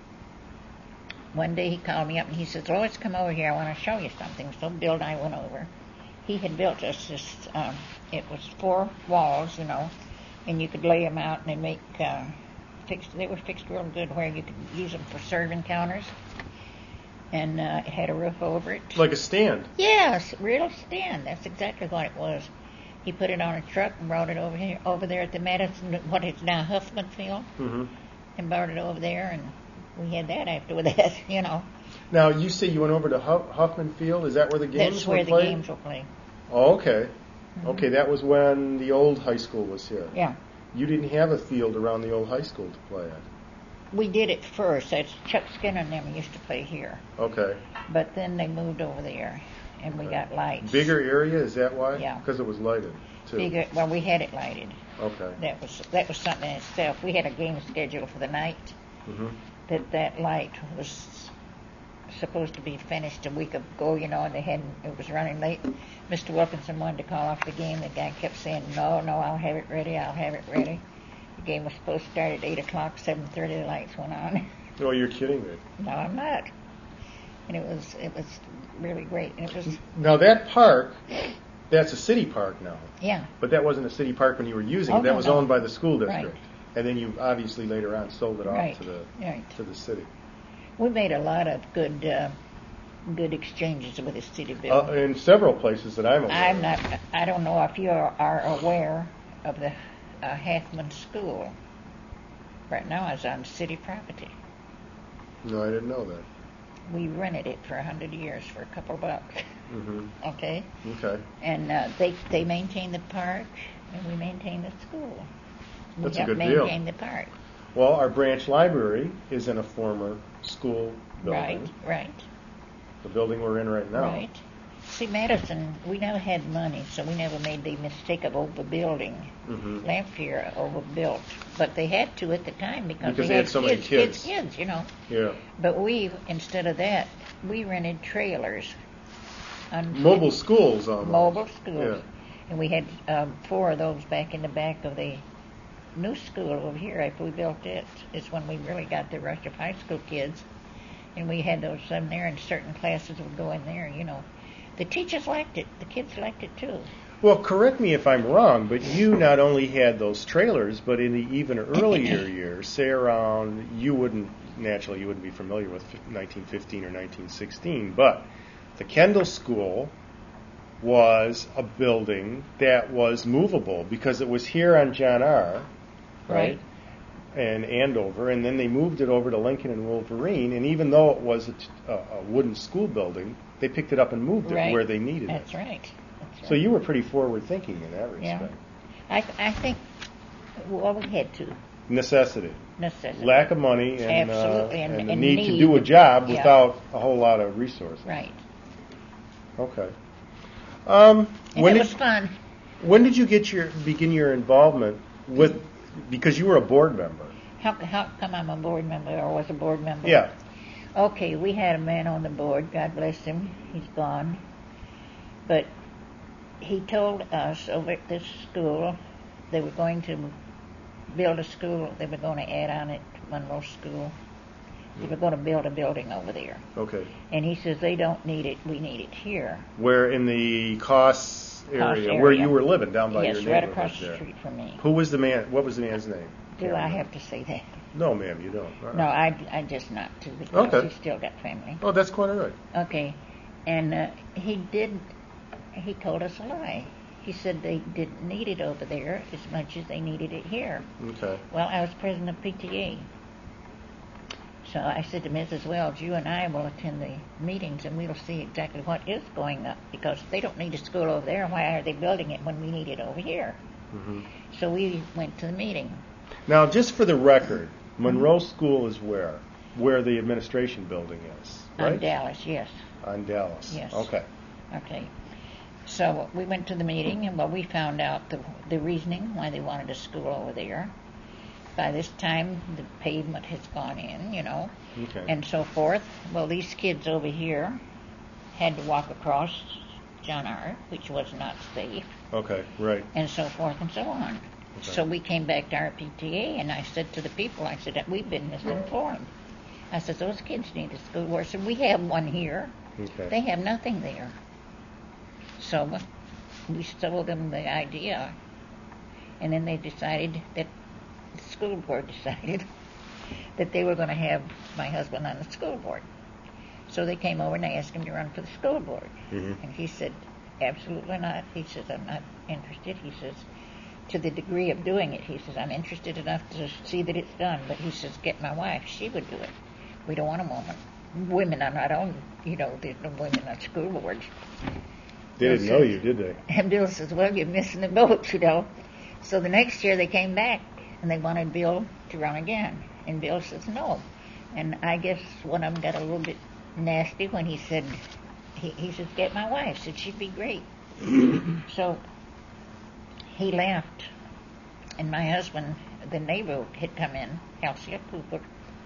[SPEAKER 2] one day he called me up and he says, "Lois, come over here. I want to show you something." So Bill and I went over. He had built us this. It was 4 walls, and you could lay them out and they make fixed. They were fixed real good where you could use them for serving counters. And it had a roof over it.
[SPEAKER 1] Like a stand?
[SPEAKER 2] Yes, real stand. That's exactly what it was. He put it on a truck and brought it over there at the Madison, what is now Huffman Field,
[SPEAKER 1] Mm-hmm.
[SPEAKER 2] and brought it over there, and we had that after that,
[SPEAKER 1] Now, you say you went over to Huffman Field. Is that where the games
[SPEAKER 2] That's
[SPEAKER 1] were
[SPEAKER 2] where
[SPEAKER 1] played?
[SPEAKER 2] the games were played.
[SPEAKER 1] Oh, okay.
[SPEAKER 2] Mm-hmm.
[SPEAKER 1] Okay, that was when the old high school was here.
[SPEAKER 2] Yeah.
[SPEAKER 1] You didn't have a field around the old high school to play at.
[SPEAKER 2] We did it first. That's Chuck Skinner and them used to play here.
[SPEAKER 1] Okay.
[SPEAKER 2] But then they moved over there, and we got lights.
[SPEAKER 1] Bigger area, is that why?
[SPEAKER 2] Yeah.
[SPEAKER 1] Because it was lighted, too.
[SPEAKER 2] Bigger. Well, we had it lighted.
[SPEAKER 1] Okay.
[SPEAKER 2] That was something in itself. We had a game schedule for the night.
[SPEAKER 1] Mm-hmm.
[SPEAKER 2] That light was supposed to be finished a week ago, and it was running late. Mr. Wilkinson wanted to call off the game. The guy kept saying, no, I'll have it ready. The game was supposed to start at 8 o'clock, 7:30 the lights went on.
[SPEAKER 1] Oh, you're kidding me.
[SPEAKER 2] No, I'm not. And it was really great. And it was,
[SPEAKER 1] Now, that park, that's a city park now.
[SPEAKER 2] yeah.
[SPEAKER 1] But that wasn't a city park when you were using
[SPEAKER 2] Oh,
[SPEAKER 1] it. That
[SPEAKER 2] no,
[SPEAKER 1] was
[SPEAKER 2] no.
[SPEAKER 1] owned by the school district.
[SPEAKER 2] Right.
[SPEAKER 1] And then you obviously later on sold it off
[SPEAKER 2] Right,
[SPEAKER 1] to
[SPEAKER 2] right.
[SPEAKER 1] the city.
[SPEAKER 2] We made a lot of good exchanges with the city bill.
[SPEAKER 1] In several places that I'm aware of.
[SPEAKER 2] I don't know if you are aware of the Hathman School. Right now it's on city property.
[SPEAKER 1] No, I didn't know that.
[SPEAKER 2] We rented it for 100 years for a couple bucks.
[SPEAKER 1] Mm-hmm.
[SPEAKER 2] Okay?
[SPEAKER 1] Okay.
[SPEAKER 2] And they maintain the park, and we maintain the school.
[SPEAKER 1] That's
[SPEAKER 2] we
[SPEAKER 1] a good
[SPEAKER 2] help
[SPEAKER 1] deal.
[SPEAKER 2] maintain the park.
[SPEAKER 1] Well, our branch library is in a former school building.
[SPEAKER 2] Right.
[SPEAKER 1] The building we're in right now.
[SPEAKER 2] Right. See, Madison, we never had money, so we never made the mistake of overbuilding.
[SPEAKER 1] Mm-hmm.
[SPEAKER 2] Lamphere overbuilt, but they had to at the time because
[SPEAKER 1] they had so many kids.
[SPEAKER 2] Kids.
[SPEAKER 1] Yeah.
[SPEAKER 2] But instead of that, we rented trailers.
[SPEAKER 1] Mobile schools almost.
[SPEAKER 2] Mobile schools.
[SPEAKER 1] Yeah.
[SPEAKER 2] And we had 4 of those back in the back of the new school over here, after we built it, is when we really got the rush of high school kids. And we had those in there, and certain classes would go in there, you know. The teachers liked it. The kids liked it, too.
[SPEAKER 1] Well, correct me if I'm wrong, but you not only had those trailers, but in the even earlier years, say around, you wouldn't be familiar with 1915 or 1916, but the Kendall School was a building that was movable because it was here on John R., right? And Andover, and then they moved it over to Lincoln and Wolverine, and even though it was a wooden school building, they picked it up and moved it where they needed
[SPEAKER 2] That's
[SPEAKER 1] it.
[SPEAKER 2] Right.
[SPEAKER 1] So you were pretty forward-thinking in that respect.
[SPEAKER 2] Yeah. I think, well, we had to.
[SPEAKER 1] Necessity.
[SPEAKER 2] Necessity.
[SPEAKER 1] Lack of money and,
[SPEAKER 2] Absolutely.
[SPEAKER 1] And the need to do a job without a whole lot of resources.
[SPEAKER 2] Right.
[SPEAKER 1] Okay.
[SPEAKER 2] And it was fun.
[SPEAKER 1] When did you begin your involvement with, because you were a board member?
[SPEAKER 2] How come I'm a board member or was a board member?
[SPEAKER 1] Yeah.
[SPEAKER 2] Okay, we had a man on the board, God bless him, he's gone. But he told us over at this school they were going to build a school, they were going to add on it to Monroe School. They were going to build a building over there.
[SPEAKER 1] Okay.
[SPEAKER 2] And he says, they don't need it, we need it here.
[SPEAKER 1] Where in the Coss area, where you were living, down by your neighborhood?
[SPEAKER 2] Yes, right across the street from me.
[SPEAKER 1] Who was the man? What was the man's name?
[SPEAKER 2] Do I have to say that?
[SPEAKER 1] No, ma'am, you don't. Right.
[SPEAKER 2] No, I just not to, because he's still got family.
[SPEAKER 1] Oh, that's quite all right.
[SPEAKER 2] Okay. And he told us a lie. He said they didn't need it over there as much as they needed it here.
[SPEAKER 1] Okay.
[SPEAKER 2] Well, I was president of PTA. So I said to Mrs. Wells, you and I will attend the meetings and we'll see exactly what is going up, because they don't need a school over there. Why are they building it when we need it over here? Mm-hmm. So we went to the meeting. Now,
[SPEAKER 1] just for the record, Monroe School is where? Where the administration building is, right?
[SPEAKER 2] On Dallas, yes.
[SPEAKER 1] On Dallas.
[SPEAKER 2] Yes.
[SPEAKER 1] Okay.
[SPEAKER 2] Okay. So we went to the meeting, and we found out the reasoning why they wanted a school over there. By this time, the pavement has gone in, you know, and so forth. Well, these kids over here had to walk across John R., which was not safe.
[SPEAKER 1] Okay, right.
[SPEAKER 2] And so forth and so on. Okay. So we came back to our PTA, and I said to the people, I said, we've been misinformed. I said, those kids need a school. I said, we have one here.
[SPEAKER 1] Okay.
[SPEAKER 2] They have nothing there. So we sold them the idea, and then they decided that the school board decided that they were going to have my husband on the school board. So they came over and they asked him to run for the school board. Mm-hmm. And he said, absolutely not. He says, I'm not interested. He says, to the degree of doing it, he says, I'm interested enough to see that it's done. But he says, get my wife. She would do it. We don't want a woman. Women are not on, there's no women on school boards.
[SPEAKER 1] They didn't know you, did they?
[SPEAKER 2] And Bill says, well, you're missing the boat, So the next year they came back, and they wanted Bill to run again. And Bill says no. And I guess one of them got a little bit nasty when he said, he says, get my wife. Said she'd be great. So he left. And my husband, the neighbor, had come in, Elsie Cooper.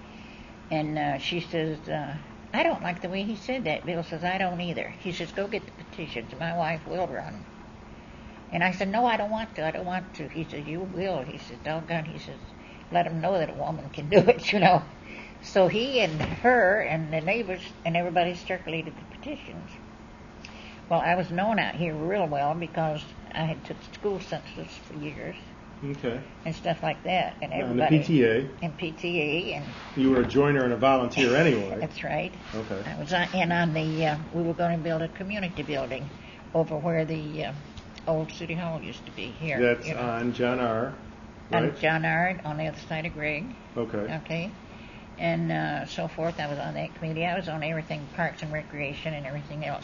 [SPEAKER 2] And she says, I don't like the way he said that. Bill says, I don't either. He says, go get the petitions. My wife will run. And I said, no, I don't want to. He said, you will. He said, doggone. He says, let them know that a woman can do it, So he and her and the neighbors and everybody circulated the petitions. Well, I was known out here real well because I had took school census for years.
[SPEAKER 1] Okay.
[SPEAKER 2] And stuff like that. And everybody.
[SPEAKER 1] And the PTA.
[SPEAKER 2] And PTA. And
[SPEAKER 1] you were a joiner and a volunteer anyway.
[SPEAKER 2] That's right.
[SPEAKER 1] Okay.
[SPEAKER 2] I was on the, we were going to build a community building over where the old City Hall used to be here.
[SPEAKER 1] That's on John R., right?
[SPEAKER 2] On John R., on the other side of Greg.
[SPEAKER 1] Okay.
[SPEAKER 2] Okay. And so forth. I was on that committee. I was on everything, Parks and Recreation and everything else,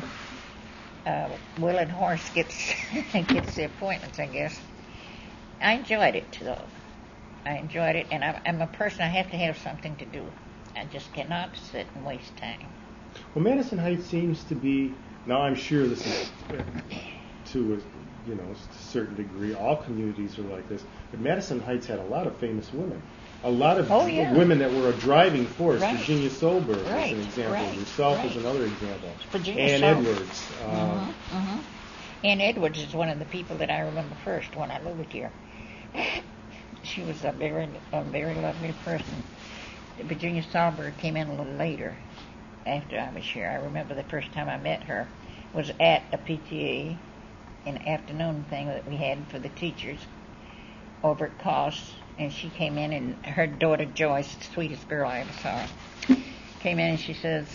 [SPEAKER 2] Will and Horace gets the appointments, I guess. I enjoyed it, though. I enjoyed it, and I'm a person, I have to have something to do. I just cannot sit and waste time.
[SPEAKER 1] Well, Madison Heights seems to be, now I'm sure this is to a certain degree, all communities are like this, but Madison Heights had a lot of famous women. A lot of women that were a driving force. Right. Virginia Solberg is an example.
[SPEAKER 2] Right.
[SPEAKER 1] Yourself is another example.
[SPEAKER 2] Ann
[SPEAKER 1] Edwards.
[SPEAKER 2] Ann Edwards is one of the people that I remember first when I lived here. she was a very lovely person. Virginia Sahlberg came in a little later after I was here. I remember the first time I met her was at a PTA, an afternoon thing that we had for the teachers over at COS, and she came in, and her daughter Joyce, the sweetest girl I ever saw, came in and she says,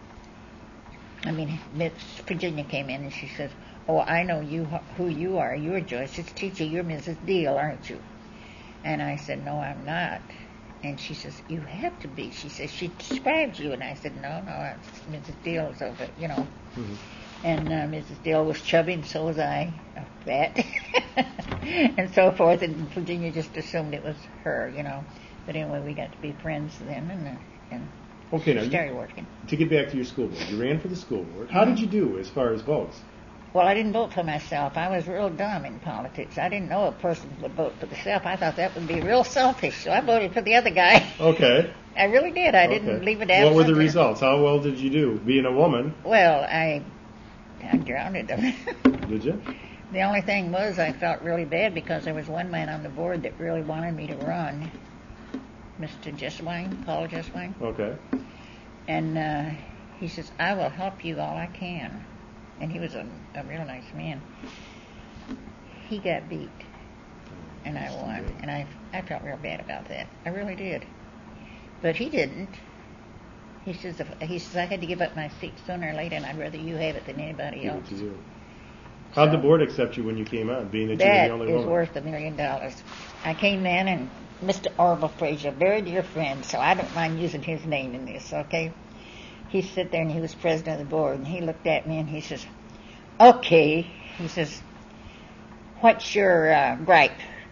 [SPEAKER 2] Miss Virginia came in and she says, "Oh, I know who you are. You're Joyce's teacher. You're Mrs. Deal, aren't you?" And I said, "No, I'm not." And she says, "You have to be." She says, "She described you." And I said, No, it's Mrs. Deal's over,
[SPEAKER 1] Mm-hmm.
[SPEAKER 2] And Mrs. Deal was chubby, and so was I, fat, and so forth. And Virginia just assumed it was her, But anyway, we got to be friends then, and
[SPEAKER 1] Okay, now
[SPEAKER 2] started working.
[SPEAKER 1] To get back to your school board, you ran for the school board. How did you do as far as votes?
[SPEAKER 2] Well, I didn't vote for myself. I was real dumb in politics. I didn't know a person would vote for themselves. I thought that would be real selfish, so I voted for the other guy.
[SPEAKER 1] Okay.
[SPEAKER 2] I really did. I didn't leave it out.
[SPEAKER 1] What were the results? How well did you do, being a woman?
[SPEAKER 2] Well, I drowned them.
[SPEAKER 1] Did you?
[SPEAKER 2] The only thing was I felt really bad because there was one man on the board that really wanted me to run, Mr. Jeswine, Paul Jeswine.
[SPEAKER 1] Okay.
[SPEAKER 2] And he says, "I will help you all I can." And he was a real nice man. He got beat, and I won. And I felt real bad about that. I really did. But he didn't. He says, I had to give up my seat sooner or later, and I'd rather you have it than anybody else.
[SPEAKER 1] Give it to you. How'd the board accept you when you came on, being that you were the only woman?
[SPEAKER 2] That is worth $1 million. I came in, and Mr. Orville Frazier, very dear friend, so I don't mind using his name in this, okay? He sat there, and he was president of the board, and he looked at me, and he says, "Okay," he says, "what's your gripe?"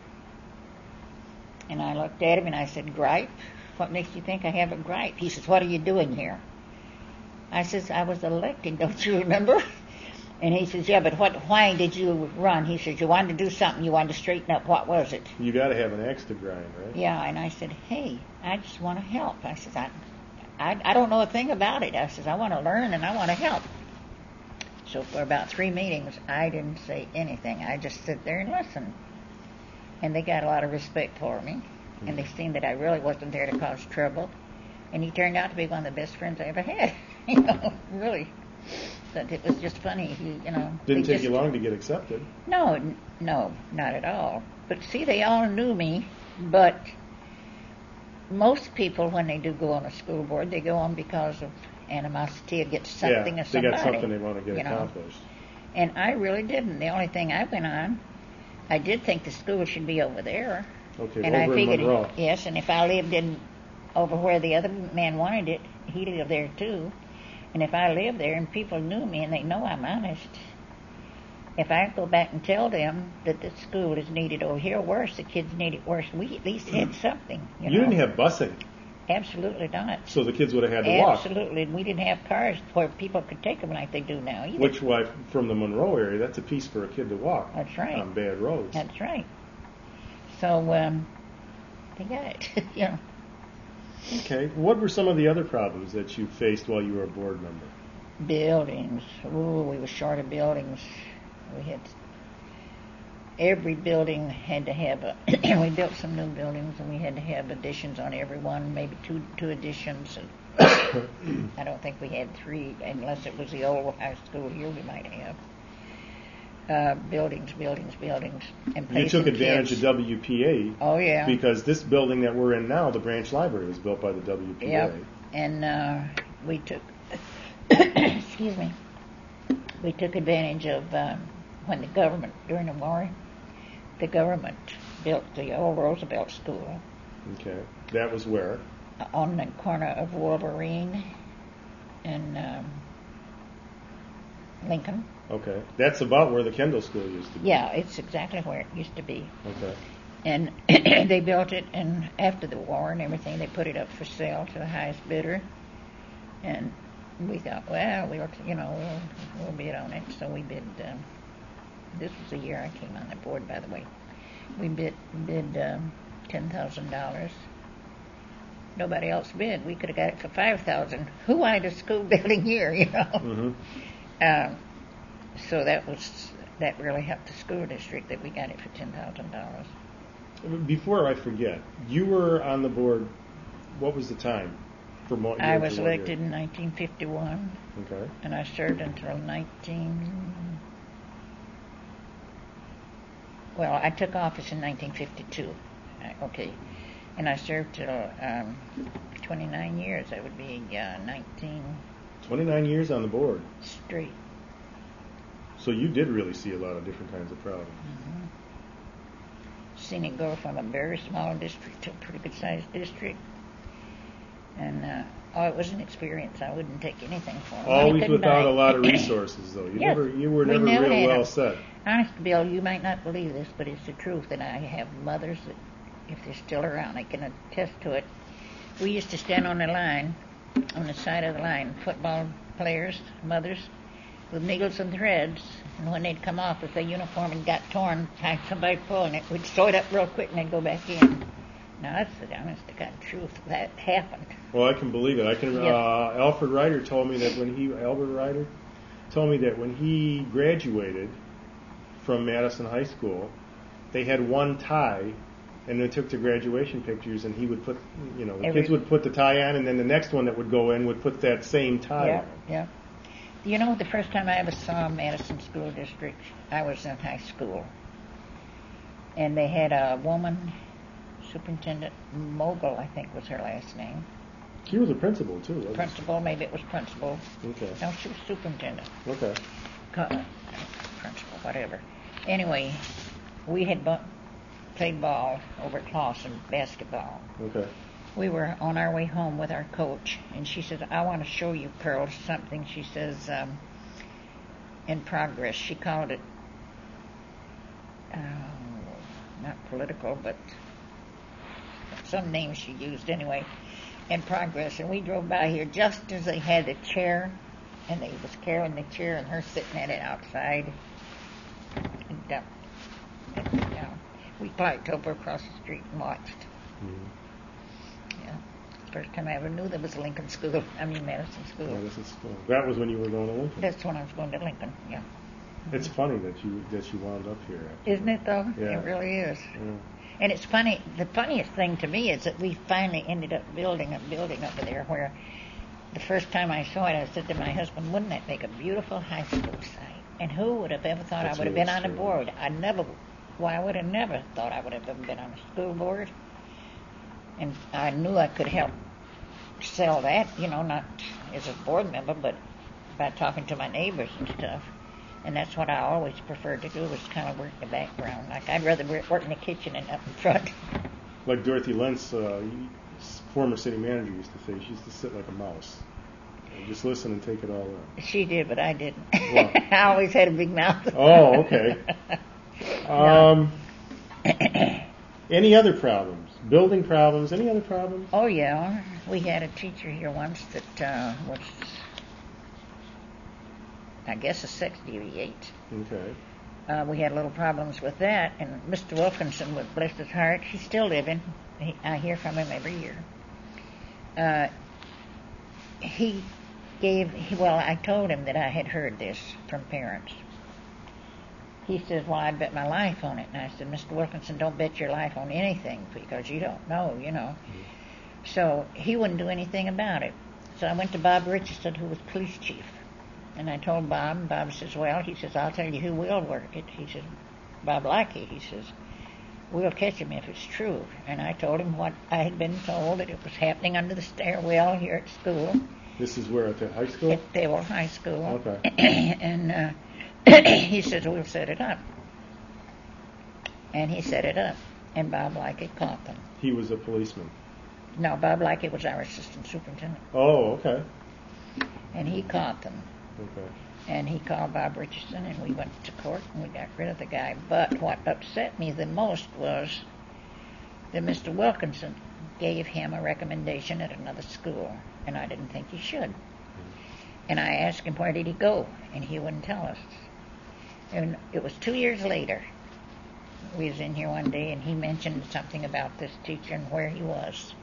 [SPEAKER 2] And I looked at him, and I said, "Gripe? What makes you think I have a gripe?" He says, "What are you doing here?" I says, "I was elected, don't you remember?" And he says, "Yeah, but why did you run?" He says, "You wanted to do something. You wanted to straighten up. What was it?"
[SPEAKER 1] You got to have an axe to grind, right?
[SPEAKER 2] Yeah, and I said, "Hey, I just want to help." I says, I don't know a thing about it. I says, "I want to learn and I want to help." So for about 3 meetings, I didn't say anything. I just sit there and listened. And they got a lot of respect for me. And they seen that I really wasn't there to cause trouble. And he turned out to be one of the best friends I ever had. Really. But it was just funny.
[SPEAKER 1] Didn't take you long to get accepted.
[SPEAKER 2] No, not at all. But see, they all knew me. But most people, when they do go on a school board, they go on because of animosity against something or somebody.
[SPEAKER 1] They got something they want to get accomplished.
[SPEAKER 2] And I really didn't. The only thing I went on, I did think the school should be over there.
[SPEAKER 1] Okay,
[SPEAKER 2] and
[SPEAKER 1] over
[SPEAKER 2] I figured,
[SPEAKER 1] in Monroe.
[SPEAKER 2] Yes, and if I lived over where the other man wanted it, he lived there too. And if I lived there and people knew me and they know I'm honest, if I go back and tell them that the school is needed over here worse, the kids need it worse, we at least had something. You
[SPEAKER 1] didn't have busing.
[SPEAKER 2] Absolutely not.
[SPEAKER 1] So the kids would have had to walk.
[SPEAKER 2] Absolutely. And we didn't have cars where people could take them like they do now either.
[SPEAKER 1] Which, from the Monroe area, that's a piece for a kid to walk.
[SPEAKER 2] That's right.
[SPEAKER 1] On bad roads.
[SPEAKER 2] That's right. So, they got it,
[SPEAKER 1] Okay. What were some of the other problems that you faced while you were a board member?
[SPEAKER 2] Buildings. Ooh, we were short of buildings. Every building had to have we built some new buildings, and we had to have additions on every one, maybe two additions. And I don't think we had 3, unless it was the old high school here, we might have. Buildings. And
[SPEAKER 1] you took advantage
[SPEAKER 2] kids.
[SPEAKER 1] of WPA.
[SPEAKER 2] Oh, yeah.
[SPEAKER 1] Because this building that we're in now, the branch library, was built by the WPA.
[SPEAKER 2] Yep. And we took, excuse me, we took advantage of when the government, during the war, the government built the old Roosevelt School.
[SPEAKER 1] Okay. That was where?
[SPEAKER 2] On the corner of Wolverine and Lincoln.
[SPEAKER 1] Okay. That's about where the Kendall School used to be.
[SPEAKER 2] Yeah, it's exactly where it used to be.
[SPEAKER 1] Okay.
[SPEAKER 2] And they built it, and after the war and everything, they put it up for sale to the highest bidder. And we thought, well, we'll bid on it. So we bid. This was the year I came on the board, by the way. We bid $10,000. Nobody else bid. We could have got it for $5,000. Who wanted a school building here?
[SPEAKER 1] Mm-hmm.
[SPEAKER 2] So that really helped the school district that we got it for $10,000.
[SPEAKER 1] Before I forget, you were on the board. What was the time?
[SPEAKER 2] I was elected in 1951.
[SPEAKER 1] Okay.
[SPEAKER 2] And I served until Well, I took office in 1952. Okay. And I served till 29 years. That would be
[SPEAKER 1] 29 years on the board.
[SPEAKER 2] Straight.
[SPEAKER 1] So you did really see a lot of different kinds of problems.
[SPEAKER 2] Mm-hmm. Seen it go from a very small district to a pretty good sized district. And it was an experience. I wouldn't take anything for it.
[SPEAKER 1] Always without a lot of resources, though.
[SPEAKER 2] Yes.
[SPEAKER 1] You were never real well set.
[SPEAKER 2] Honest, Bill, you might not believe this, but it's the truth. And I have mothers that, if they're still around, I can attest to it. We used to stand on the line, on the side of the line, football players, mothers, with needles and threads. And when they'd come off, if their uniform had got torn, had somebody pulling it, we'd sew it up real quick and they'd go back in. Now, that's the honest to God truth. That happened.
[SPEAKER 1] Well, I can believe it. Albert Ryder told me that when he graduated from Madison High School, they had one tie, and they took the graduation pictures, and he would put, kids would put the tie on, and then the next one that would go in would put that same tie on.
[SPEAKER 2] Yeah. You know, the first time I ever saw Madison School District, I was in high school, and they had a woman, Superintendent Mogul, I think was her last name.
[SPEAKER 1] She was a principal, too, wasn't
[SPEAKER 2] Principal, maybe it was principal.
[SPEAKER 1] Okay.
[SPEAKER 2] No, she was superintendent.
[SPEAKER 1] Okay.
[SPEAKER 2] Principal, whatever. Anyway, we had played ball over at Clawson, basketball.
[SPEAKER 1] Okay.
[SPEAKER 2] We were on our way home with our coach, and she said, I want to show you, girls, something. She says, in progress. She called it, not political, but some name she used anyway, in progress. And we drove by here just as they had the chair, and they was carrying the chair and her sitting at it outside. And we parked over across the street and watched.
[SPEAKER 1] Mm-hmm.
[SPEAKER 2] Yeah. First time I ever knew there was a Madison School.
[SPEAKER 1] Madison School. That was when you were going to Lincoln.
[SPEAKER 2] That's when I was going to Lincoln, yeah.
[SPEAKER 1] It's funny that you wound up here.
[SPEAKER 2] Isn't it, though?
[SPEAKER 1] Yeah.
[SPEAKER 2] It really is.
[SPEAKER 1] Yeah.
[SPEAKER 2] And it's funny, the funniest thing to me is that we finally ended up building a building over there where the first time I saw it, I said to my husband, wouldn't that make a beautiful high school site? And who would have ever thought I would have been on the board? I would have never thought I would have ever been on a school board. And I knew I could help sell that, not as a board member, but by talking to my neighbors and stuff. And that's what I always preferred to do, was kind of work in the background. Like, I'd rather work in the kitchen and up in front.
[SPEAKER 1] Like Dorothy Lentz, former city manager, used to say, she used to sit like a mouse. Just listen and take it all in.
[SPEAKER 2] She did, but I didn't. I always had a big mouth.
[SPEAKER 1] Oh, okay. Any other problems? Building problems? Any other problems?
[SPEAKER 2] Oh, yeah. We had a teacher here once that was, I guess, a sex deviate.
[SPEAKER 1] Okay.
[SPEAKER 2] We had little problems with that, and Mr. Wilkinson, with bless his heart, he's still living. I hear from him every year. I told him that I had heard this from parents. He says, well, I'd bet my life on it. And I said, Mr. Wilkinson, don't bet your life on anything, because you don't know, Mm-hmm. So he wouldn't do anything about it. So I went to Bob Richardson, who was police chief. And I told Bob, and Bob says, I'll tell you who will work it. He says, Bob Lackey. He says, we'll catch him if it's true. And I told him what I had been told, that it was happening under the stairwell here at school.
[SPEAKER 1] This is where, at the high school?
[SPEAKER 2] At Taylor High School.
[SPEAKER 1] Okay.
[SPEAKER 2] And he says, we'll set it up. And he set it up. And Bob Lackey caught them.
[SPEAKER 1] He was a policeman?
[SPEAKER 2] No, Bob Lackey was our assistant superintendent.
[SPEAKER 1] Oh, okay.
[SPEAKER 2] And he caught them.
[SPEAKER 1] Okay.
[SPEAKER 2] And he called Bob Richardson, and we went to court, and we got rid of the guy. But what upset me the most was that Mr. Wilkinson gave him a recommendation at another school, and I didn't think he should. And I asked him, where did he go? And he wouldn't tell us. And it was 2 years later. We was in here one day, and he mentioned something about this teacher and where he was.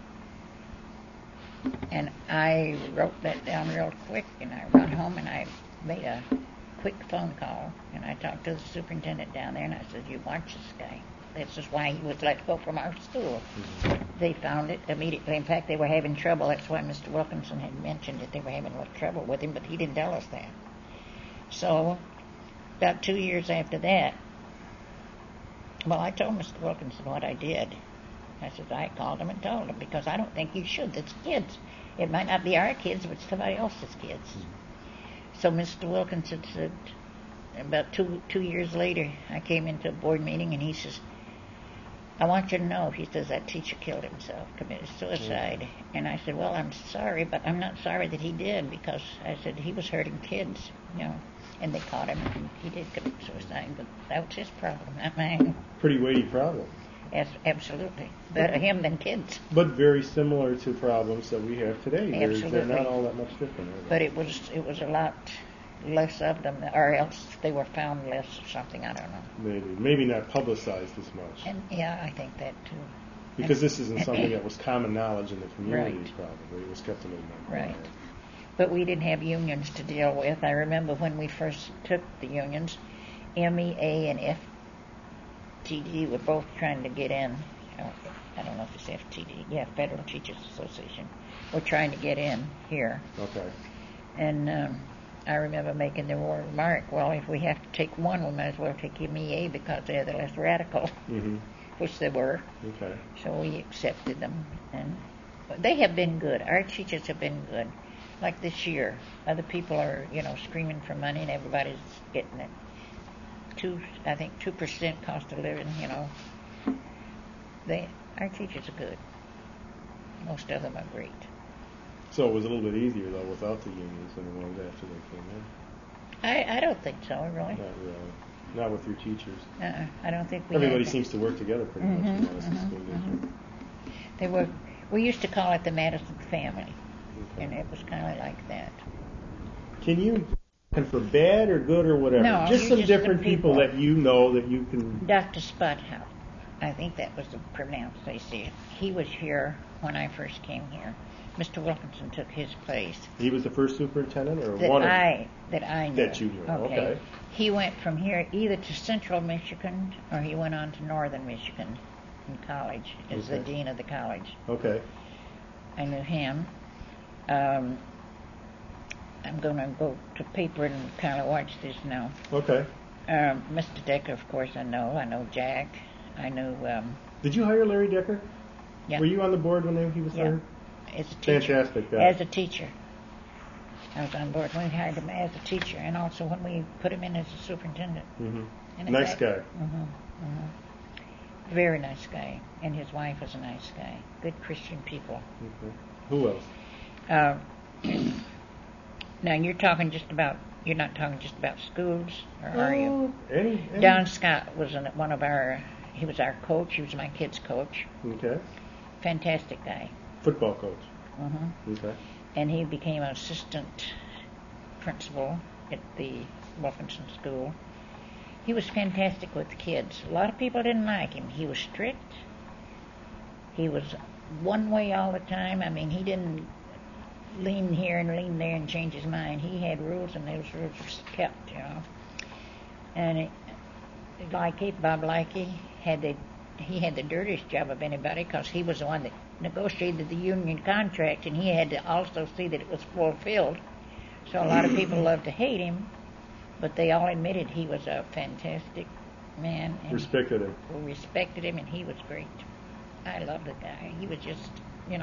[SPEAKER 2] And I wrote that down real quick, and I run home, and I made a quick phone call, and I talked to the superintendent down there, and I said, you watch this guy. This is why he was let go from our school.
[SPEAKER 1] Mm-hmm.
[SPEAKER 2] They found it immediately. In fact, they were having trouble. That's why Mr. Wilkinson had mentioned that they were having a little trouble with him, but he didn't tell us that. So, about 2 years after that, well, I told Mr. Wilkinson what I did. I said, I called him and told him, because I don't think you should. It's kids. It might not be our kids, but somebody else's kids. Mm-hmm. So Mr. Wilkinson said, about two years later, I came into a board meeting, and he says, I want you to know, he says, that teacher killed himself, committed suicide. Mm-hmm. And I said, well, I'm sorry, but I'm not sorry that he did, because I said he was hurting kids, and they caught him, and he did commit suicide, but that was his problem, not mine.
[SPEAKER 1] Pretty weighty problem.
[SPEAKER 2] Yes, absolutely. Better him than kids.
[SPEAKER 1] But very similar to problems that we have today.
[SPEAKER 2] Absolutely.
[SPEAKER 1] They're not all that much different, are they?
[SPEAKER 2] But it was a lot less of them, or else they were found less or something, I don't know.
[SPEAKER 1] Maybe not publicized as much.
[SPEAKER 2] And yeah, I think that too.
[SPEAKER 1] Because this isn't something that was common knowledge in the community,
[SPEAKER 2] right.
[SPEAKER 1] Probably. It was kept a little more quiet.
[SPEAKER 2] Right. But we didn't have unions to deal with. I remember when we first took the unions, MEA and FTD were both trying to get in. I don't know if it's FTD. Yeah, Federal Teachers Association. We're trying to get in here.
[SPEAKER 1] Okay.
[SPEAKER 2] And I remember making the remark, well, if we have to take one, we might as well take MEA because they're the less radical,
[SPEAKER 1] mm-hmm.
[SPEAKER 2] which they were.
[SPEAKER 1] Okay.
[SPEAKER 2] So we accepted them. And they have been good. Our teachers have been good. Like this year, other people are, screaming for money, and everybody's getting it. I think 2% cost of living, Our teachers are good. Most of them are great.
[SPEAKER 1] So it was a little bit easier, though, without the unions than it was after they came in?
[SPEAKER 2] I don't think so, really.
[SPEAKER 1] Not really. Not with your teachers.
[SPEAKER 2] I don't think we
[SPEAKER 1] Everybody seems to work together pretty much in Madison School District.
[SPEAKER 2] We used to call it the Madison family,
[SPEAKER 1] okay.
[SPEAKER 2] And it was kind of like that.
[SPEAKER 1] Can you, for bad or good or whatever,
[SPEAKER 2] no,
[SPEAKER 1] just some different
[SPEAKER 2] people
[SPEAKER 1] that you know that you can...
[SPEAKER 2] Dr. Spothouse, I think that was the pronunciation. He was here when I first came here. Mr. Wilkinson took his place.
[SPEAKER 1] He was the first superintendent, or
[SPEAKER 2] that
[SPEAKER 1] one of
[SPEAKER 2] that I knew.
[SPEAKER 1] That you knew. Okay.
[SPEAKER 2] He went from here either to Central Michigan or he went on to Northern Michigan in college as the dean of the college.
[SPEAKER 1] Okay.
[SPEAKER 2] I knew him. I'm going to go to paper and kind of watch this now.
[SPEAKER 1] Okay.
[SPEAKER 2] Mr. Decker, of course, I know. I know Jack. I knew.
[SPEAKER 1] Did you hire Larry Decker?
[SPEAKER 2] Yeah.
[SPEAKER 1] Were you on the board when he was there?
[SPEAKER 2] As a teacher.
[SPEAKER 1] Fantastic guy.
[SPEAKER 2] As a teacher. I was on board when we hired him as a teacher, and also when we put him in as a superintendent.
[SPEAKER 1] Mm-hmm. Nice guy.
[SPEAKER 2] Mm-hmm. Mm-hmm. Very nice guy, and his wife was a nice guy. Good Christian people.
[SPEAKER 1] Okay. Who else?
[SPEAKER 2] Now you're not talking just about schools, or are you?
[SPEAKER 1] Any.
[SPEAKER 2] Don Scott was he was our coach. He was my kid's coach.
[SPEAKER 1] Okay.
[SPEAKER 2] Fantastic guy.
[SPEAKER 1] Football coach.
[SPEAKER 2] Mm-hmm.
[SPEAKER 1] Okay.
[SPEAKER 2] And he became an assistant principal at the Wilkinson School. He was fantastic with the kids. A lot of people didn't like him. He was strict. He was one way all the time. I mean, he didn't lean here and lean there and change his mind. He had rules, and those rules were kept, And Bob Likey he had the dirtiest job of anybody because he was the one that negotiated the union contract, and he had to also see that it was fulfilled. So a lot of people loved to hate him, but they all admitted he was a fantastic man. And
[SPEAKER 1] respected him.
[SPEAKER 2] Respected him, and he was great. I loved the guy. He was just,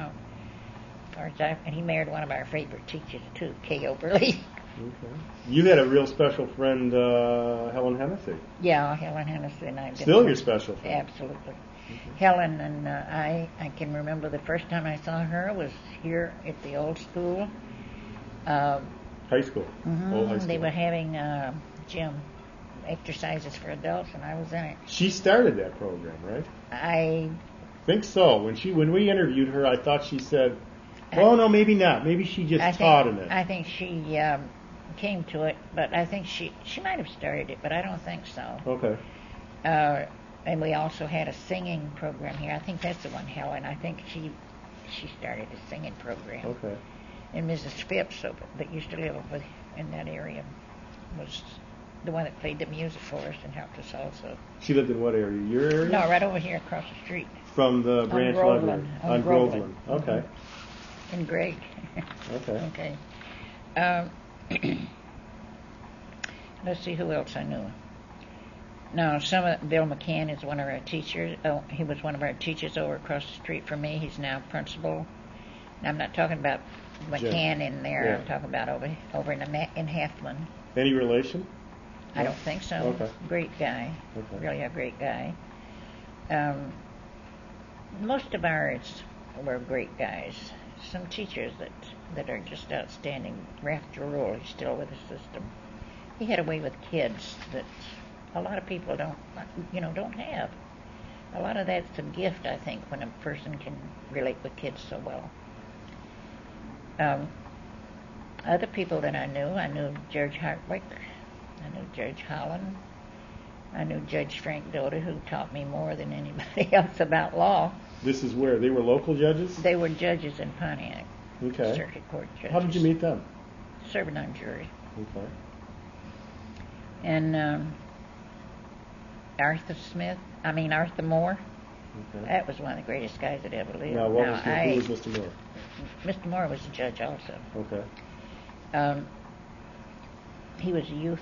[SPEAKER 2] and he married one of our favorite teachers, too, Kay Oberly.
[SPEAKER 1] Okay. You had a real special friend, Helen Hennessy.
[SPEAKER 2] Yeah, Helen Hennessy and I.
[SPEAKER 1] Still your special friend.
[SPEAKER 2] Absolutely. Helen and I can remember the first time I saw her was here at the old school.
[SPEAKER 1] High school.
[SPEAKER 2] Mm-hmm,
[SPEAKER 1] old high school.
[SPEAKER 2] They were having gym exercises for adults, and I was in it.
[SPEAKER 1] She started that program, right?
[SPEAKER 2] I
[SPEAKER 1] think so. When we interviewed her, I thought she said, "Oh no, maybe not. Maybe she just taught in it."
[SPEAKER 2] I think she came to it, but I think she might have started it, but I don't think so.
[SPEAKER 1] Okay.
[SPEAKER 2] And we also had a singing program here. I think that's the one, Helen. I think she started a singing program.
[SPEAKER 1] Okay.
[SPEAKER 2] And Mrs. Phipps, that used to live in that area, was the one that played the music for us and helped us also.
[SPEAKER 1] She lived in what area? Your area?
[SPEAKER 2] No, right over here across the street.
[SPEAKER 1] From the branch library?
[SPEAKER 2] On
[SPEAKER 1] Groveland. Okay.
[SPEAKER 2] And Greg.
[SPEAKER 1] Okay.
[SPEAKER 2] Okay. Let's see who else I knew. Now, Bill McCann is one of our teachers. Oh, he was one of our teachers over across the street from me. He's now principal. Now, I'm not talking about McCann in there.
[SPEAKER 1] Yeah.
[SPEAKER 2] I'm talking about over in Halfman.
[SPEAKER 1] Any relation?
[SPEAKER 2] I don't think so.
[SPEAKER 1] Okay.
[SPEAKER 2] Great guy.
[SPEAKER 1] Okay.
[SPEAKER 2] Really a great guy. Most of ours were great guys. Some teachers that are just outstanding. Ralph Giroux is still with the system. He had a way with kids that a lot of people don't have. A lot of that's a gift, I think, when a person can relate with kids so well. Other people that I knew George Hartwick, I knew Judge Holland, I knew Judge Frank Doda, who taught me more than anybody else about law.
[SPEAKER 1] This is where? They were local judges?
[SPEAKER 2] They were judges in Pontiac.
[SPEAKER 1] Okay.
[SPEAKER 2] Circuit court judges.
[SPEAKER 1] How did you meet them?
[SPEAKER 2] Serving on jury.
[SPEAKER 1] Okay.
[SPEAKER 2] And Arthur Moore.
[SPEAKER 1] Okay.
[SPEAKER 2] That was one of the greatest guys that ever lived.
[SPEAKER 1] Now, who was Mr. Moore?
[SPEAKER 2] Mr. Moore was a judge also.
[SPEAKER 1] Okay.
[SPEAKER 2] He was a youth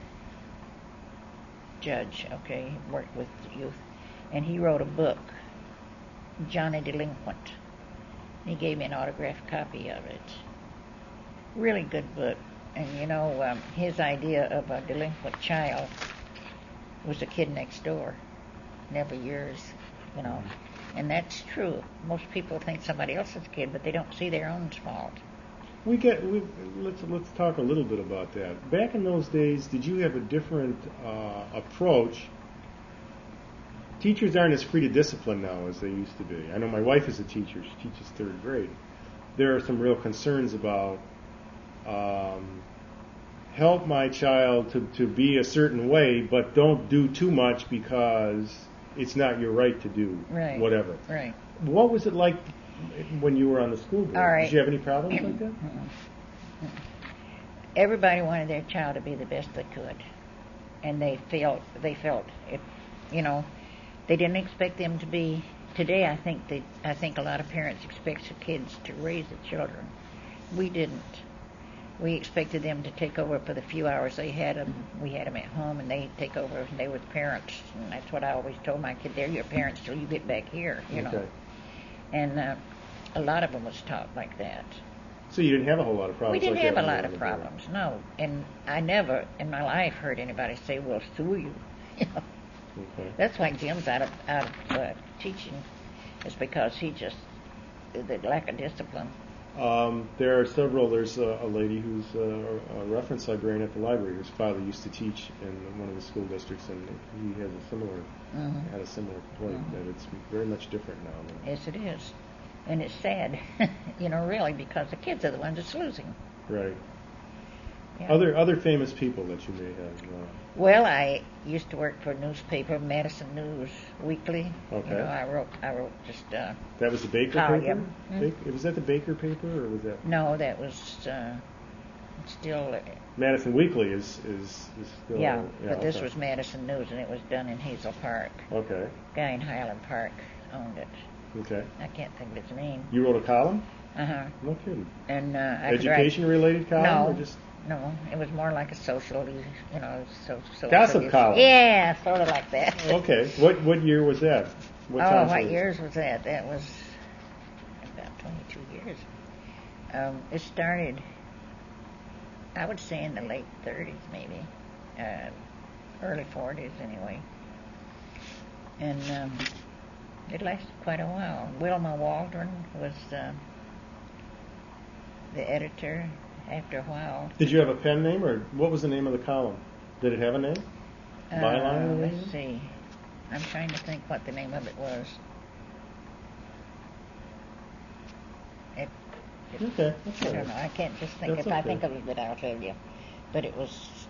[SPEAKER 2] judge, okay? He worked with youth. And he wrote a book, Johnny Delinquent. He gave me an autographed copy of it. Really good book. And, his idea of a delinquent child was the kid next door, never yours, And that's true. Most people think somebody else's kid, but they don't see their own fault.
[SPEAKER 1] Let's talk a little bit about that. Back in those days, did you have a different approach? Teachers aren't as free to discipline now as they used to be. I know my wife is a teacher. She teaches third grade. There are some real concerns about help my child to be a certain way, but don't do too much because it's not your right to do whatever.
[SPEAKER 2] Right.
[SPEAKER 1] What was it like when you were on the school board?
[SPEAKER 2] All right.
[SPEAKER 1] Did you have any problems like that?
[SPEAKER 2] Everybody wanted their child to be the best they could, and they felt if they didn't expect them to be. Today, I think a lot of parents expect their kids to raise the children. We didn't. We expected them to take over for the few hours they had them. We had them at home, and they take over, and they were the parents. And that's what I always told my kid: they're your parents till you get back here,
[SPEAKER 1] Okay.
[SPEAKER 2] And a lot of them was taught like that.
[SPEAKER 1] So you didn't have a whole lot of problems.
[SPEAKER 2] We didn't
[SPEAKER 1] like
[SPEAKER 2] have
[SPEAKER 1] that
[SPEAKER 2] a
[SPEAKER 1] when you
[SPEAKER 2] lot
[SPEAKER 1] were
[SPEAKER 2] of
[SPEAKER 1] on the
[SPEAKER 2] problems, no. And I never in my life heard anybody say, "We'll sue you."
[SPEAKER 1] Okay.
[SPEAKER 2] That's why Jim's out of teaching, is because the lack of discipline.
[SPEAKER 1] There are several. There's a lady who's a reference librarian at the library whose father used to teach in one of the school districts, and he has had a similar complaint that it's very much different now.
[SPEAKER 2] Yes, it is, and it's sad, really, because the kids are the ones that's losing.
[SPEAKER 1] Right.
[SPEAKER 2] Yeah.
[SPEAKER 1] Other famous people that you may have.
[SPEAKER 2] Well, I used to work for a newspaper, Madison News Weekly.
[SPEAKER 1] Okay.
[SPEAKER 2] I wrote just.
[SPEAKER 1] That was the Baker paper. Was that the Baker paper, or was that?
[SPEAKER 2] No, that was still.
[SPEAKER 1] Madison Weekly is still.
[SPEAKER 2] Yeah, but this was Madison News, and it was done in Hazel Park.
[SPEAKER 1] Okay.
[SPEAKER 2] Guy in Highland Park owned it.
[SPEAKER 1] Okay.
[SPEAKER 2] I can't think of his name.
[SPEAKER 1] You wrote a column?
[SPEAKER 2] Uh-huh.
[SPEAKER 1] No kidding.
[SPEAKER 2] And
[SPEAKER 1] education-related column?
[SPEAKER 2] No,
[SPEAKER 1] or just...
[SPEAKER 2] no. It was more like a social,
[SPEAKER 1] gossip column.
[SPEAKER 2] Yeah, sort of like that.
[SPEAKER 1] Okay. What year was that?
[SPEAKER 2] What years was that? That was about 22 years. It started, I would say, in the late 30s, maybe, early 40s, anyway. And it lasted quite a while. Wilma Waldron was the editor after a while.
[SPEAKER 1] Did you have a pen name, or what was the name of the column? Did it have a name? Byline?
[SPEAKER 2] Let's see. I'm trying to think what the name of it was.
[SPEAKER 1] Okay.
[SPEAKER 2] I don't know. I can't just think.
[SPEAKER 1] That's
[SPEAKER 2] If I
[SPEAKER 1] okay.
[SPEAKER 2] think of it, I'll tell you. But it was.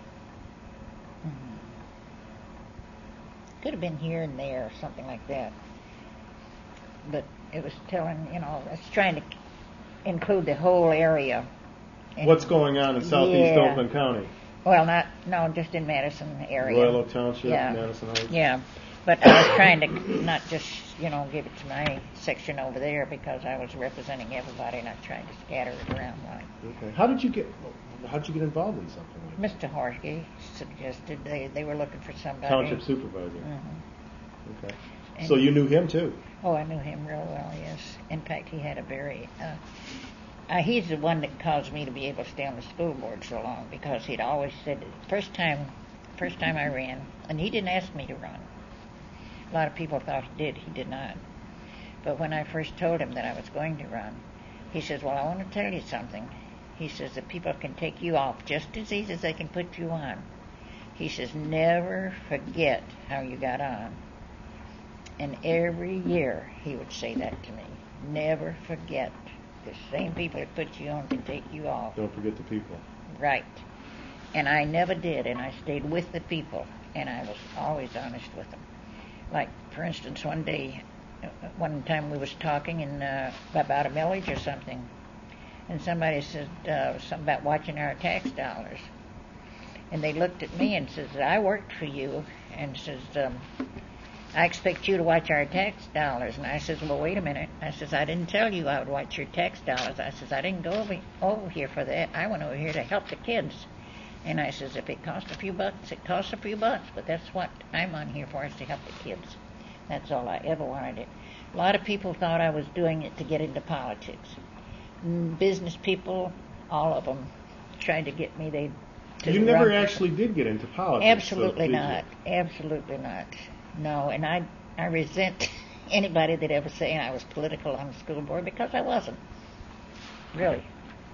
[SPEAKER 2] Could have been here and there or something like that. But it was telling, it's trying to include the whole area. And
[SPEAKER 1] What's going on in southeast Oakland County?
[SPEAKER 2] No, just in Madison area.
[SPEAKER 1] Royal Oak Township,
[SPEAKER 2] Yeah.
[SPEAKER 1] Madison Heights?
[SPEAKER 2] Yeah, but I was trying to not just, give it to my section over there because I was representing everybody, and I tried to scatter it around like.
[SPEAKER 1] Okay. How did you get involved in something like that?
[SPEAKER 2] Mr. Horsky suggested they were looking for somebody.
[SPEAKER 1] Township supervisor.
[SPEAKER 2] Mm-hmm.
[SPEAKER 1] Okay.
[SPEAKER 2] And
[SPEAKER 1] So you knew him too?
[SPEAKER 2] Oh, I knew him real well, yes. In fact, he had a very... he's the one that caused me to be able to stay on the school board so long because he'd always said, first time I ran, and he didn't ask me to run. A lot of people thought he did. He did not. But when I first told him that I was going to run, he says, well, I want to tell you something. He says that people can take you off just as easy as they can put you on. He says, never forget how you got on. And every year he would say that to me. Never forget. The same people that put you on can take you off.
[SPEAKER 1] Don't forget the people.
[SPEAKER 2] Right. And I never did, and I stayed with the people, and I was always honest with them. Like, for instance, one time we was talking about a millage or something, and somebody said something about watching our tax dollars. And they looked at me and says, I worked for you, and says, I expect you to watch our tax dollars. And I says, well, wait a minute. I says, I didn't tell you I would watch your tax dollars. I says, I didn't go over here for that. I went over here to help the kids. And I says, if it costs a few bucks, it costs a few bucks. But that's what I'm on here for, is to help the kids. That's all I ever wanted it. A lot of people thought I was doing it to get into politics. Business people, all of them, tried to get me.
[SPEAKER 1] You never actually did get into politics.
[SPEAKER 2] Absolutely not. Absolutely not. No, and I resent anybody that ever saying I was political on the school board because I wasn't. Really.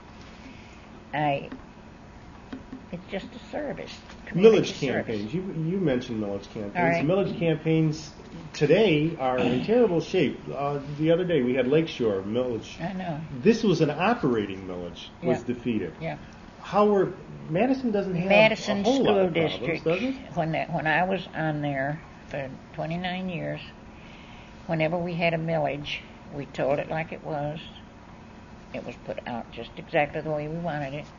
[SPEAKER 2] It's just a service.
[SPEAKER 1] Millage campaigns. You mentioned millage campaigns.
[SPEAKER 2] Right.
[SPEAKER 1] Millage campaigns today are in terrible shape. The other day we had Lakeshore millage.
[SPEAKER 2] I know.
[SPEAKER 1] This was an operating millage was defeated.
[SPEAKER 2] Yeah.
[SPEAKER 1] Madison doesn't have
[SPEAKER 2] Madison
[SPEAKER 1] a whole
[SPEAKER 2] School
[SPEAKER 1] lot of
[SPEAKER 2] District,
[SPEAKER 1] problems, does it?
[SPEAKER 2] when I was on there for 29 years, whenever we had a millage, we told it like it was. It was put out just exactly the way we wanted it.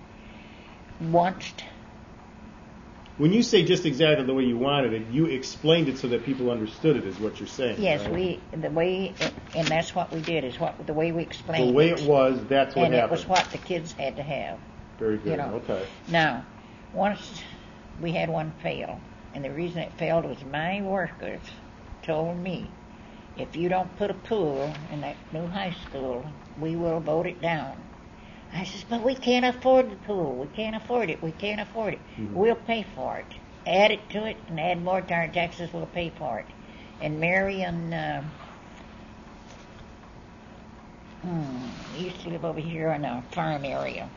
[SPEAKER 1] When you say just exactly the way you wanted it, you explained it so that people understood it, is what you're saying.
[SPEAKER 2] Yes,
[SPEAKER 1] right?
[SPEAKER 2] and that's what we did, is the way we explained it.
[SPEAKER 1] The way it was, that's what
[SPEAKER 2] happened. And it was what the kids had to have.
[SPEAKER 1] Very good, okay.
[SPEAKER 2] Now, once we had one fail, and the reason it failed was my workers told me, if you don't put a pool in that new high school, we will vote it down. I says, but we can't afford the pool. We can't afford it. We can't afford it. Mm-hmm. We'll pay for it. Add it to it and add more to our taxes, we'll pay for it. And Mary and used to live over here in a farm area.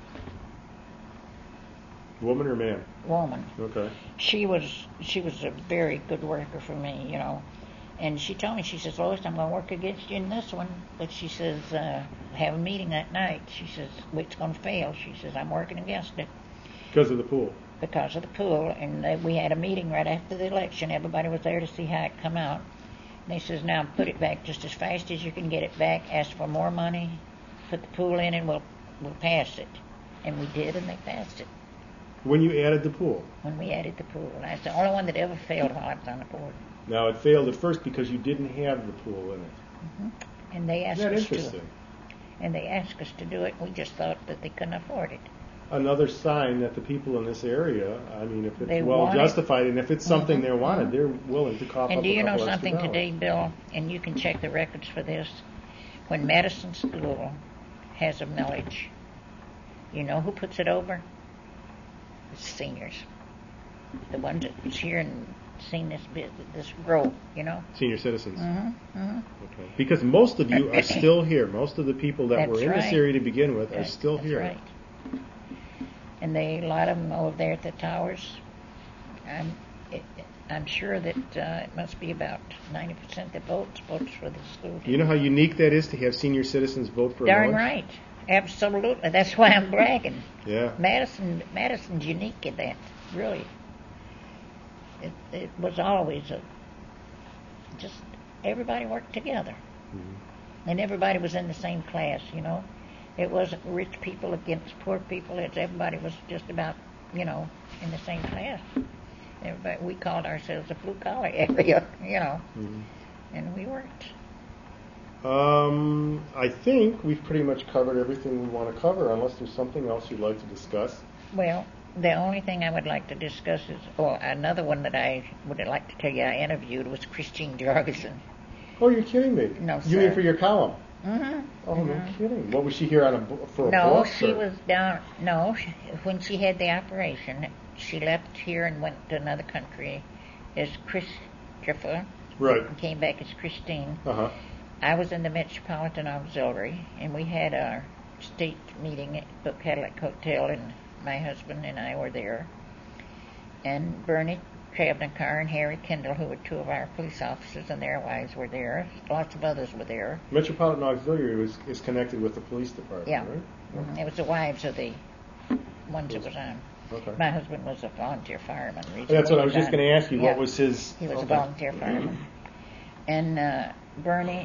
[SPEAKER 1] Woman or man?
[SPEAKER 2] Woman.
[SPEAKER 1] Okay. She
[SPEAKER 2] was a very good worker for me, And she told me, she says, Lois, I'm going to work against you in this one. But she says, have a meeting that night. She says, it's going to fail. She says, I'm working against it.
[SPEAKER 1] Because of the pool?
[SPEAKER 2] Because of the pool. And we had a meeting right after the election. Everybody was there to see how it come out. And they says, now put it back just as fast as you can get it back. Ask for more money. Put the pool in and we'll pass it. And we did, and they passed it.
[SPEAKER 1] When you added the pool?
[SPEAKER 2] When we added the pool. And that's the only one that ever failed while I was on the board.
[SPEAKER 1] Now, it failed at first because you didn't have the pool in it.
[SPEAKER 2] Mm-hmm. And they asked us to. And they asked us to do it. We just thought that they couldn't afford it.
[SPEAKER 1] Another sign that the people in this area, I mean, if it's well justified and if it's something they wanted, they're willing to cough up a couple extra dollars.
[SPEAKER 2] And do you know something today, Bill? And you can check the records for this. When Madison School has a millage, you know who puts it over? The seniors. The ones that's here and seen this grow,
[SPEAKER 1] Senior citizens.
[SPEAKER 2] Mm-hmm. Mm-hmm.
[SPEAKER 1] Okay. Because most of you are still here. Most of the people that were in this area to begin with are still here.
[SPEAKER 2] That's right. And a lot of them over there at the towers. I'm sure that it must be about 90% that votes for the school.
[SPEAKER 1] You know how unique that is to have senior citizens vote for
[SPEAKER 2] Darn right. Absolutely. That's why I'm bragging.
[SPEAKER 1] Yeah.
[SPEAKER 2] Madison's unique in that, really. It was always just everybody worked together. Mm-hmm. And everybody was in the same class, It wasn't rich people against poor people. Everybody was just about in the same class. But we called ourselves a blue collar area,
[SPEAKER 1] Mm-hmm.
[SPEAKER 2] and we weren't.
[SPEAKER 1] I think we've pretty much covered everything we want to cover, unless there's something else you'd like to discuss.
[SPEAKER 2] Well, the only thing I would like to discuss is, another one that I would like to tell you I interviewed was Christine Jorgensen.
[SPEAKER 1] Oh, you're kidding me.
[SPEAKER 2] No,
[SPEAKER 1] You mean
[SPEAKER 2] sir.
[SPEAKER 1] for your column?
[SPEAKER 2] Mm-hmm.
[SPEAKER 1] Oh,
[SPEAKER 2] mm-hmm.
[SPEAKER 1] No kidding. What, was she here for a book?
[SPEAKER 2] No, she
[SPEAKER 1] or?
[SPEAKER 2] was down. No, when she had the operation, she left here and went to another country as Christopher.
[SPEAKER 1] Right.
[SPEAKER 2] And came back as Christine.
[SPEAKER 1] Uh-huh.
[SPEAKER 2] I was in the Metropolitan Auxiliary, and we had our state meeting at the Cadillac Hotel, and my husband and I were there. And Bernie Trabnikar and Harry Kendall, who were two of our police officers, and their wives were there. Lots of others were there.
[SPEAKER 1] Metropolitan Auxiliary is connected with the police department,
[SPEAKER 2] Yeah.
[SPEAKER 1] right?
[SPEAKER 2] Mm-hmm. It was the wives of the ones that was on.
[SPEAKER 1] Okay.
[SPEAKER 2] My husband was a volunteer fireman.
[SPEAKER 1] That's what I was just going to ask you.
[SPEAKER 2] Yeah.
[SPEAKER 1] What was his...
[SPEAKER 2] He was
[SPEAKER 1] okay.
[SPEAKER 2] a volunteer fireman. And Bernie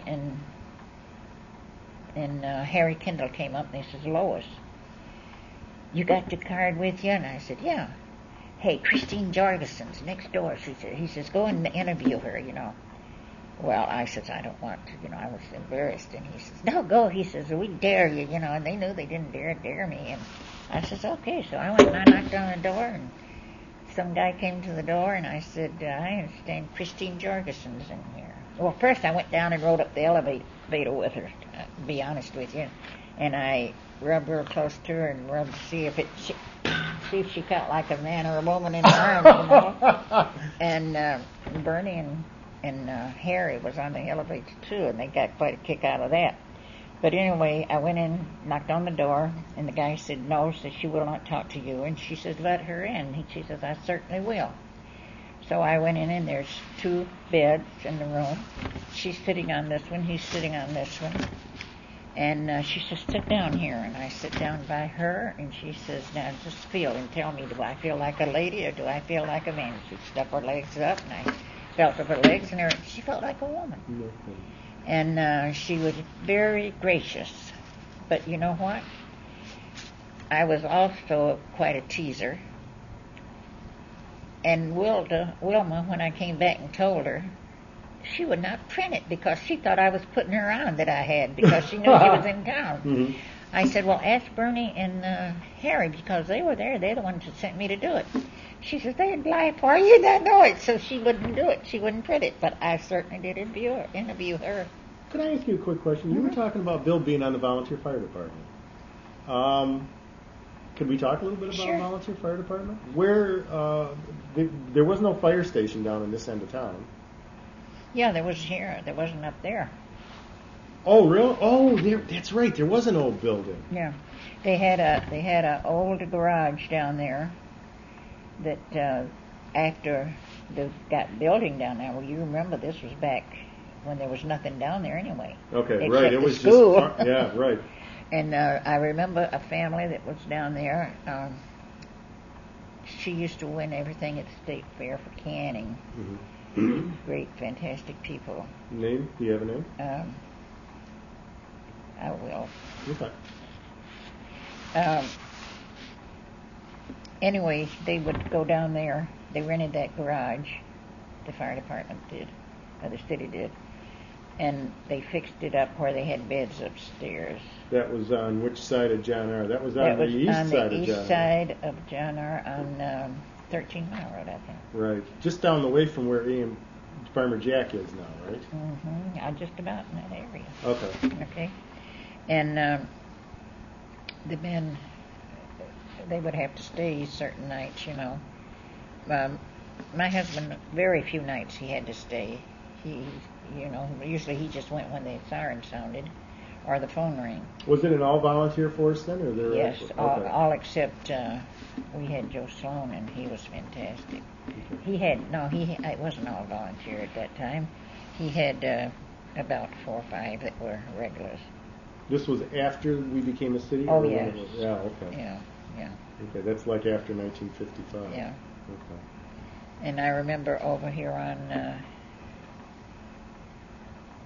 [SPEAKER 2] and Harry Kendall came up, and he says, Lois, you got the card with you? And I said, yeah. Hey, Christine Jorgensen's next door. He says, go and interview her, Well, I says, I don't want to, I was embarrassed. And he says, no, go. He says, we dare you, and they knew they didn't dare me. And I says, okay. So I went and I knocked on the door, and some guy came to the door, and I said, I understand Christine Jorgensen's in here. Well, first I went down and rode up the elevator with her, to be honest with you. And I rubbed her close to her and rubbed to see if she felt like a man or a woman in her arms, And Bernie and Harry was on the elevator too, and they got quite a kick out of that. But anyway, I went in, knocked on the door, and the guy said, no, says she will not talk to you. And she says, let her in. She says, I certainly will. So I went in, and there's two beds in the room. She's sitting on this one, he's sitting on this one. And she says, sit down here. And I sit down by her, and she says, now just feel and tell me, do I feel like a lady or do I feel like a man? She stuck her legs up, and I felt of her legs, and she felt like a woman.
[SPEAKER 1] Okay.
[SPEAKER 2] And she was very gracious. But you know what? I was also quite a teaser. And Wilma, when I came back and told her, she would not print it because she thought I was putting her on that I had because she knew she was in town.
[SPEAKER 1] Mm-hmm.
[SPEAKER 2] I said, well, ask Bernie and Harry because they were there. They're the ones that sent me to do it. She says, they'd lie for you and I know it. So she wouldn't do it. She wouldn't print it. But I certainly did interview her.
[SPEAKER 1] Could I ask you a quick question? You were talking about Bill being on the volunteer fire department. Could we talk a little bit about
[SPEAKER 2] Sure.
[SPEAKER 1] volunteer fire department? Where there was no fire station down in this end of town.
[SPEAKER 2] Yeah, there was here. There wasn't up there.
[SPEAKER 1] Oh, really? Oh, that's right. There was an old building.
[SPEAKER 2] Yeah, they had a old garage down there that after they got building down there. Well, you remember this was back when there was nothing down there anyway.
[SPEAKER 1] Okay,
[SPEAKER 2] except
[SPEAKER 1] right. It
[SPEAKER 2] the
[SPEAKER 1] was
[SPEAKER 2] school.
[SPEAKER 1] just yeah, right.
[SPEAKER 2] And I remember a family that was down there. She used to win everything at the state fair for canning.
[SPEAKER 1] Mm-hmm.
[SPEAKER 2] Great, fantastic people.
[SPEAKER 1] Name? Do you have a name?
[SPEAKER 2] I will.
[SPEAKER 1] Okay.
[SPEAKER 2] Anyway, they would go down there. They rented that garage. The fire department did, or the city did, and they fixed it up where they had beds upstairs.
[SPEAKER 1] That was on which side of John R? That was on the east side of John R.
[SPEAKER 2] On the east side of John R. on 13 Mile Road, I think.
[SPEAKER 1] Right, just down the way from where Farmer Jack is now, right?
[SPEAKER 2] Mm-hmm. Just about in that area.
[SPEAKER 1] Okay.
[SPEAKER 2] Okay. And the men, they would have to stay certain nights, you know. My husband, very few nights he had to stay. He, usually he just went when the siren sounded or the phone rang. Was
[SPEAKER 1] it an all-volunteer force then, or there?
[SPEAKER 2] Yes,
[SPEAKER 1] okay.
[SPEAKER 2] all except we had Joe Sloan, and he was fantastic. Okay. It wasn't all volunteer at that time. He had about 4 or 5 that were regulars.
[SPEAKER 1] This was after we became a city?
[SPEAKER 2] Oh, yes.
[SPEAKER 1] Yeah, okay.
[SPEAKER 2] Yeah.
[SPEAKER 1] Okay, that's like after 1955.
[SPEAKER 2] Yeah.
[SPEAKER 1] Okay.
[SPEAKER 2] And I remember over here on,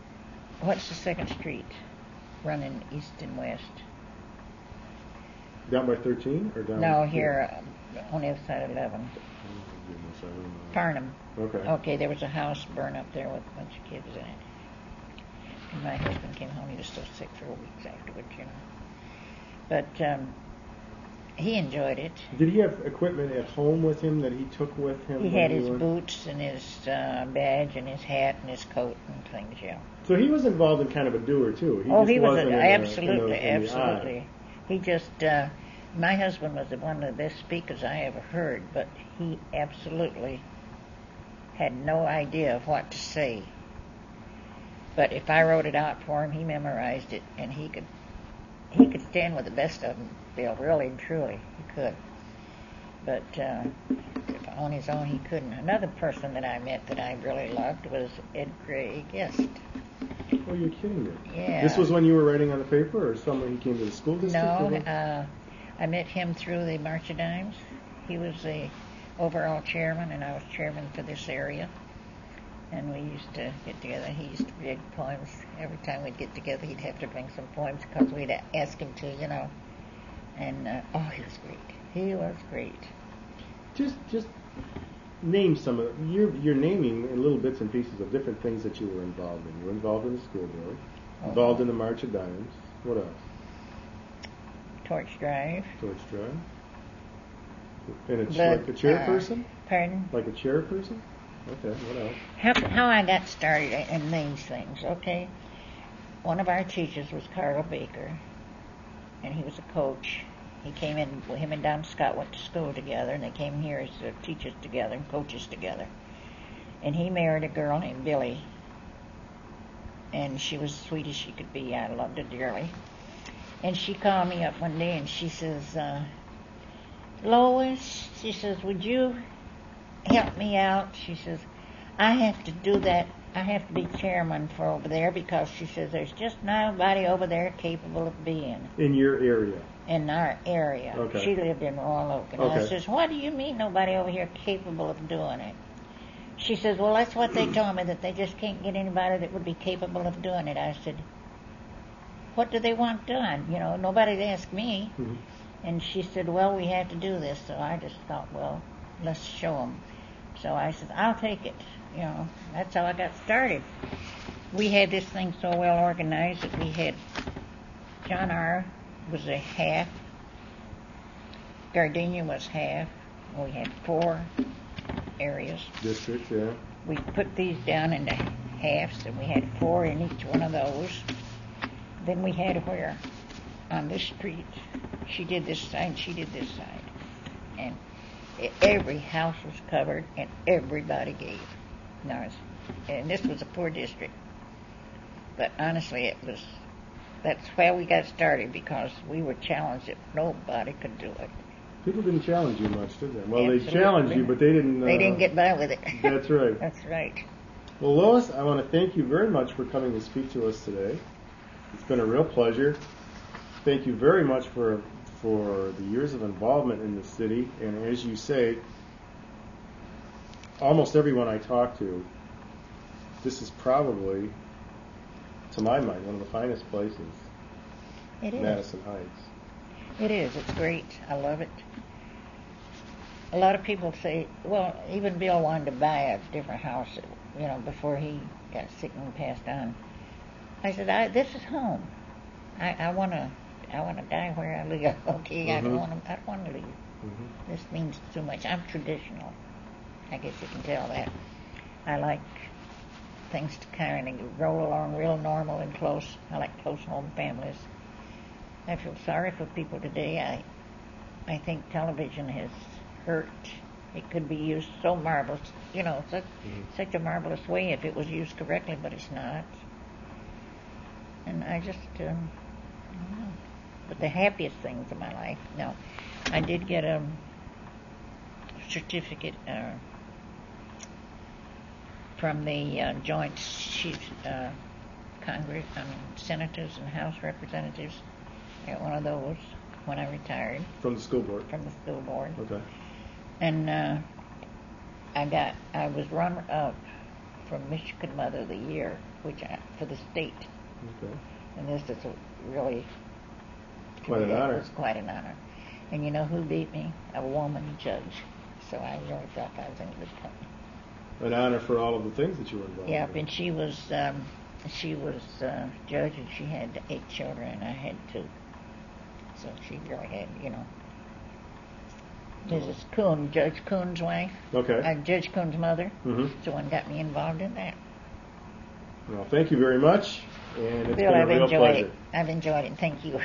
[SPEAKER 2] what's the 2nd Street, running east and west?
[SPEAKER 1] Down by 13 or down?
[SPEAKER 2] No, here on the other side of 11.
[SPEAKER 1] Oh, goodness, I don't know.
[SPEAKER 2] Farnham.
[SPEAKER 1] Okay.
[SPEAKER 2] Okay, there was a house burned up there with a bunch of kids in it. And my husband came home. He was still sick for weeks afterwards, you know. But he enjoyed it.
[SPEAKER 1] Did he have equipment at home with him that he took with him?
[SPEAKER 2] He had his boots and his badge and his hat and his coat and things, yeah.
[SPEAKER 1] So he was involved in kind of a doer, too.
[SPEAKER 2] He was absolutely. He just, my husband was one of the best speakers I ever heard, but he absolutely had no idea of what to say. But if I wrote it out for him, he memorized it, and he could stand with the best of them, Bill, really and truly, he could. But on his own, he couldn't. Another person that I met that I really loved was Ed Gray Guest.
[SPEAKER 1] Oh, you're kidding me.
[SPEAKER 2] Yeah.
[SPEAKER 1] This was when you were writing on the paper, or someone he came to the school district?
[SPEAKER 2] No, I met him through the March of Dimes. He was the overall chairman, and I was chairman for this area. And we used to get together. He used to read poems. Every time we'd get together, he'd have to bring some poems because we'd ask him to, you know. And, he was great. He was great.
[SPEAKER 1] Just name some of them. You're naming in little bits and pieces of different things that you were involved in. You were involved in the school board, involved in the March of Dimes. What else?
[SPEAKER 2] Torch Drive.
[SPEAKER 1] And like a chairperson?
[SPEAKER 2] Pardon?
[SPEAKER 1] Like a chairperson? Okay, what else?
[SPEAKER 2] How I got started in these things, okay? One of our teachers was Carl Baker, and he was a coach. He came in, him and Don Scott went to school together, and they came here as teachers together and coaches together. And he married a girl named Billy, and she was as sweet as she could be. I loved her dearly. And she called me up one day, and she says, Lois, she says, would you help me out? She says, I have to do that. I have to be chairman for over there because she says there's just nobody over there capable of being.
[SPEAKER 1] In your area?
[SPEAKER 2] In our area.
[SPEAKER 1] Okay.
[SPEAKER 2] She lived in Royal Oak. And
[SPEAKER 1] okay.
[SPEAKER 2] I says, what do you mean nobody over here capable of doing it? She says, well, that's what they told me, that they just can't get anybody that would be capable of doing it. I said, what do they want done? You know, nobody's asked me.
[SPEAKER 1] Mm-hmm.
[SPEAKER 2] And she said, well, we have to do this. So I just thought, well, let's show them. So I said, I'll take it. You know, that's how I got started. We had this thing so well organized that we had John R. was a half, Gardenia was half. We had 4 areas.
[SPEAKER 1] Districts, yeah.
[SPEAKER 2] We put these down into halves, and we had 4 in each one of those. Then we had where on this street, she did this side, she did this side. And every house was covered, and everybody gave. And this was a poor district. But honestly, that's where we got started, because we were challenged that nobody could do it.
[SPEAKER 1] People didn't challenge you much, did they? Well,
[SPEAKER 2] Absolutely.
[SPEAKER 1] They challenged you, but they didn't...
[SPEAKER 2] They didn't get by with it.
[SPEAKER 1] That's right.
[SPEAKER 2] That's right.
[SPEAKER 1] Well, Lois, I want to thank you very much for coming to speak to us today. It's been a real pleasure. Thank you very much for the years of involvement in the city. And as you say, almost everyone I talk to, this is probably, to my mind, one of the finest places.
[SPEAKER 2] It is.
[SPEAKER 1] Madison Heights.
[SPEAKER 2] It is. It's great. I love it. A lot of people say, well, even Bill wanted to buy a different house, you know, before he got sick and passed on. I said, this is home. I want to die where I live. Okay,
[SPEAKER 1] Mm-hmm.
[SPEAKER 2] I don't want to leave.
[SPEAKER 1] Mm-hmm.
[SPEAKER 2] This means too much. I'm traditional. I guess you can tell that. I like things to kind of roll along real normal and close. I like close home families. I feel sorry for people today. I think television has hurt. It could be used so marvelous, you know, such a marvelous way if it was used correctly, but it's not. And I just, I don't know. But the happiest things in my life, no. I did get a certificate from the Joint Chiefs, Senators and House Representatives. I got one of those when I retired.
[SPEAKER 1] From the school board?
[SPEAKER 2] From the school board.
[SPEAKER 1] Okay.
[SPEAKER 2] And I was runner-up for Michigan Mother of the Year, for the state.
[SPEAKER 1] Okay.
[SPEAKER 2] And this is really...
[SPEAKER 1] Quite an honor.
[SPEAKER 2] It was quite an honor. And you know who beat me? A woman judge. So I really thought I was in good company.
[SPEAKER 1] An honor for all of the things that you were involved
[SPEAKER 2] Yeah,
[SPEAKER 1] in.
[SPEAKER 2] and she was judge, and she had 8 children, and I had 2. So she really had, Mrs. Kuhn, Judge Kuhn's wife.
[SPEAKER 1] Okay.
[SPEAKER 2] Judge Kuhn's mother.
[SPEAKER 1] Mm-hmm.
[SPEAKER 2] So one got me involved in that.
[SPEAKER 1] Well, thank you very much, and it's
[SPEAKER 2] Bill,
[SPEAKER 1] been a real pleasure.
[SPEAKER 2] I've enjoyed it. Thank you.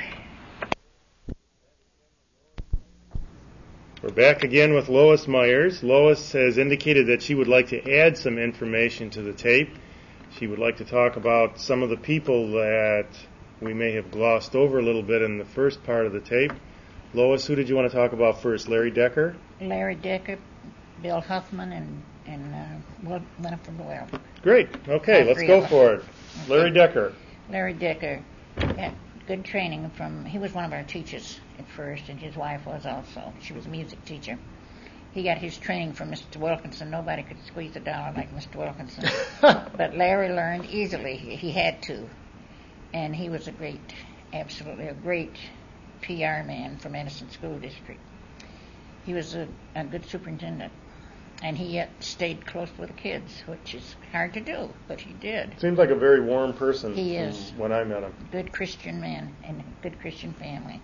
[SPEAKER 1] We're back again with Lois Myers. Lois has indicated that she would like to add some information to the tape. She would like to talk about some of the people that we may have glossed over a little bit in the first part of the tape. Lois, who did you want to talk about first? Larry Decker?
[SPEAKER 2] Larry Decker, Bill Huffman, and Winifred Boyle.
[SPEAKER 1] Great. Okay, let's go for it. Larry Decker.
[SPEAKER 2] Larry Decker got good training he was one of our teachers at first, and his wife was also. She was a music teacher. He got his training from Mr. Wilkinson. Nobody could squeeze a dollar like Mr. Wilkinson. But Larry learned easily. He had to. And he was absolutely a great PR man for Madison School District. He was a good superintendent. And he stayed close with the kids, which is hard to do, but he did.
[SPEAKER 1] Seems like a very warm person.
[SPEAKER 2] He is.
[SPEAKER 1] When I met him.
[SPEAKER 2] Good Christian man and a good Christian family.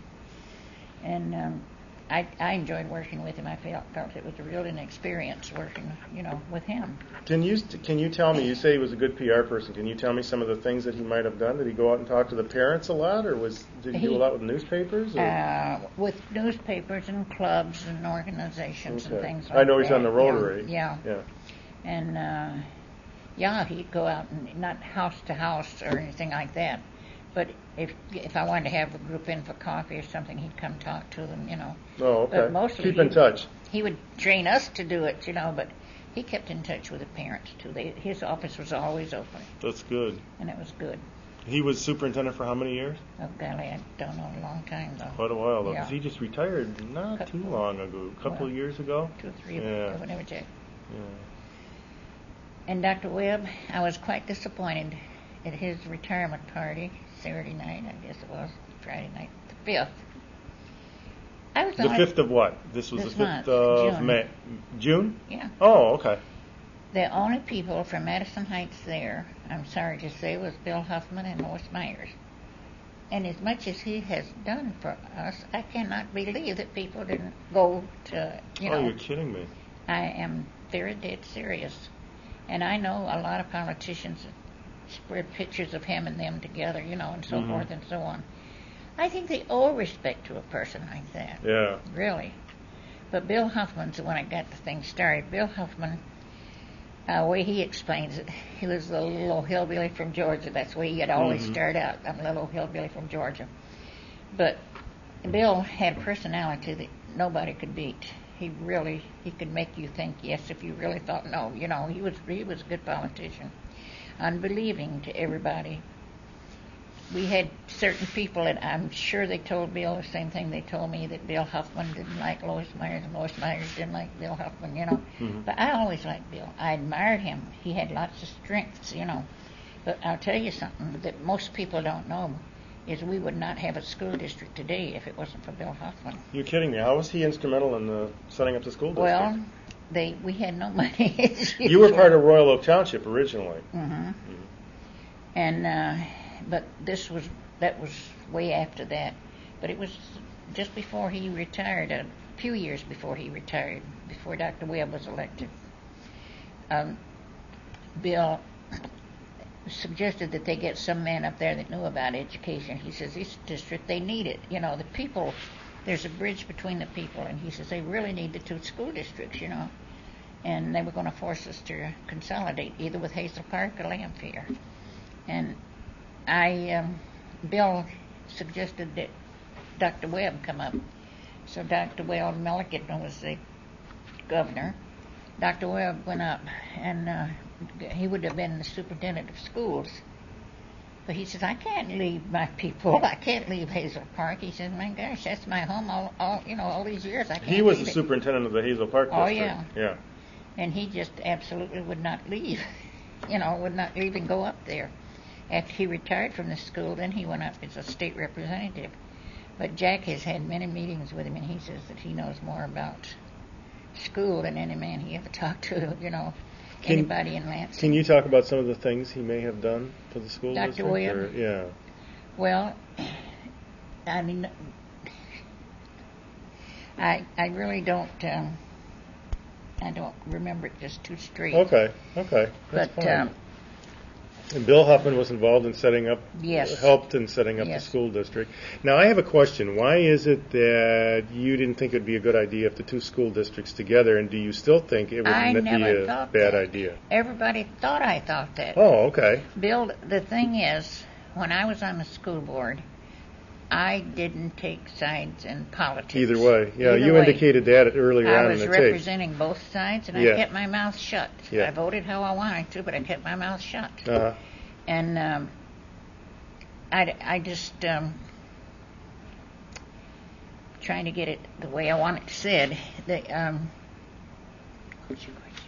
[SPEAKER 2] And I enjoyed working with him. I felt it was a real experience working, with him.
[SPEAKER 1] Can you tell me, you say he was a good PR person, can you tell me some of the things that he might have done? Did he go out and talk to the parents a lot, or did he do a lot with newspapers?
[SPEAKER 2] With newspapers and clubs and organizations and things like that.
[SPEAKER 1] I know he's on the Rotary.
[SPEAKER 2] Yeah. And, he'd go out and not house to house or anything like that. But if I wanted to have a group in for coffee or something, he'd come talk to them,
[SPEAKER 1] Oh, okay.
[SPEAKER 2] But mostly
[SPEAKER 1] keep in touch.
[SPEAKER 2] He would train us to do it, but he kept in touch with the parents, too. His office was always open.
[SPEAKER 1] That's good.
[SPEAKER 2] And it was good.
[SPEAKER 1] He was superintendent for how many years?
[SPEAKER 2] Oh, golly, I don't know, a long time, though.
[SPEAKER 1] Quite a while, though.
[SPEAKER 2] Yeah.
[SPEAKER 1] Because he just retired not too long ago. A couple of years ago?
[SPEAKER 2] 2 or 3
[SPEAKER 1] yeah.
[SPEAKER 2] whenever, Jack.
[SPEAKER 1] Yeah.
[SPEAKER 2] And Dr. Webb, I was quite disappointed at his retirement party, Saturday night, I guess it was, Friday night, the 5th.
[SPEAKER 1] The 5th of what? This was
[SPEAKER 2] this
[SPEAKER 1] the 5th
[SPEAKER 2] month,
[SPEAKER 1] of
[SPEAKER 2] June.
[SPEAKER 1] May. June?
[SPEAKER 2] Yeah.
[SPEAKER 1] Oh, okay.
[SPEAKER 2] The only people from Madison Heights there, I'm sorry to say, was Bill Huffman and Lois Myers. And as much as he has done for us, I cannot believe that people didn't go to,
[SPEAKER 1] Oh, you're kidding me.
[SPEAKER 2] I am very dead serious. And I know a lot of politicians spread pictures of him and them together, and so forth and so on. I think they owe respect to a person like that.
[SPEAKER 1] Yeah.
[SPEAKER 2] Really. But Bill Huffman's the one that got the thing started. Bill Huffman, the way he explains it, he was a little hillbilly from Georgia. That's the way he had always started out. I'm a little hillbilly from Georgia. But Bill had a personality that nobody could beat. He could make you think yes if you really thought no. He was a good politician. Unbelieving to everybody. We had certain people, and I'm sure they told Bill the same thing they told me, that Bill Huffman didn't like Lois Myers and Lois Myers didn't like Bill Huffman, But I always liked Bill. I admired him. He had lots of strengths, But I'll tell you something that most people don't know is we would not have a school district today if it wasn't for Bill Huffman.
[SPEAKER 1] You're kidding me. How was he instrumental in setting up the school district?
[SPEAKER 2] Well, we had no money.
[SPEAKER 1] You were part of Royal Oak Township originally.
[SPEAKER 2] And but that was way after that. But it was just before he retired, a few years before he retired, before Dr. Webb was elected. Bill suggested that they get some man up there that knew about education. He says, this district, they need it. The people, there's a bridge between the people, and he says they really need the 2 school districts, And they were going to force us to consolidate either with Hazel Park or Lamphere. And Bill suggested that Dr. Webb come up. So Dr. Webb Milliken was the governor. Dr. Webb went up, and he would have been the superintendent of schools. But he says, I can't leave my people. I can't leave Hazel Park. He says, my gosh, that's my home all these years. I can't
[SPEAKER 1] He was
[SPEAKER 2] leave
[SPEAKER 1] the
[SPEAKER 2] it.
[SPEAKER 1] superintendent of the Hazel Park district.
[SPEAKER 2] Oh, yeah.
[SPEAKER 1] Yeah.
[SPEAKER 2] And he just absolutely would not leave, would not leave and go up there. After he retired from the school, then he went up as a state representative. But Jack has had many meetings with him, and he says that he knows more about school than any man he ever talked to, anybody in Lansing.
[SPEAKER 1] Can you talk about some of the things he may have done for the school
[SPEAKER 2] Dr.
[SPEAKER 1] district?
[SPEAKER 2] William?
[SPEAKER 1] Yeah.
[SPEAKER 2] Well, I mean, I really don't, I don't remember it just too straight.
[SPEAKER 1] Okay. That's
[SPEAKER 2] But,
[SPEAKER 1] fine. And Bill Huffman was involved in setting up,
[SPEAKER 2] yes.
[SPEAKER 1] helped in setting up
[SPEAKER 2] Yes.
[SPEAKER 1] the school district. Now, I have a question. Why is it that you didn't think it would be a good idea if the two school districts together, and do you still think it would
[SPEAKER 2] I
[SPEAKER 1] be
[SPEAKER 2] never
[SPEAKER 1] a
[SPEAKER 2] thought
[SPEAKER 1] bad
[SPEAKER 2] that.
[SPEAKER 1] idea?
[SPEAKER 2] Everybody thought I thought that.
[SPEAKER 1] Oh, okay.
[SPEAKER 2] Bill, the thing is, when I was on the school board, I didn't take sides in politics.
[SPEAKER 1] Either way. Yeah,
[SPEAKER 2] Either
[SPEAKER 1] you
[SPEAKER 2] way.
[SPEAKER 1] indicated that earlier
[SPEAKER 2] I
[SPEAKER 1] on
[SPEAKER 2] was
[SPEAKER 1] in the tape.
[SPEAKER 2] representing both sides, and
[SPEAKER 1] Yeah.
[SPEAKER 2] I kept my mouth shut.
[SPEAKER 1] Yeah.
[SPEAKER 2] I voted how I wanted to, but I kept my mouth shut.
[SPEAKER 1] Uh-huh.
[SPEAKER 2] And I just trying to get it the way I want it said. What's your question?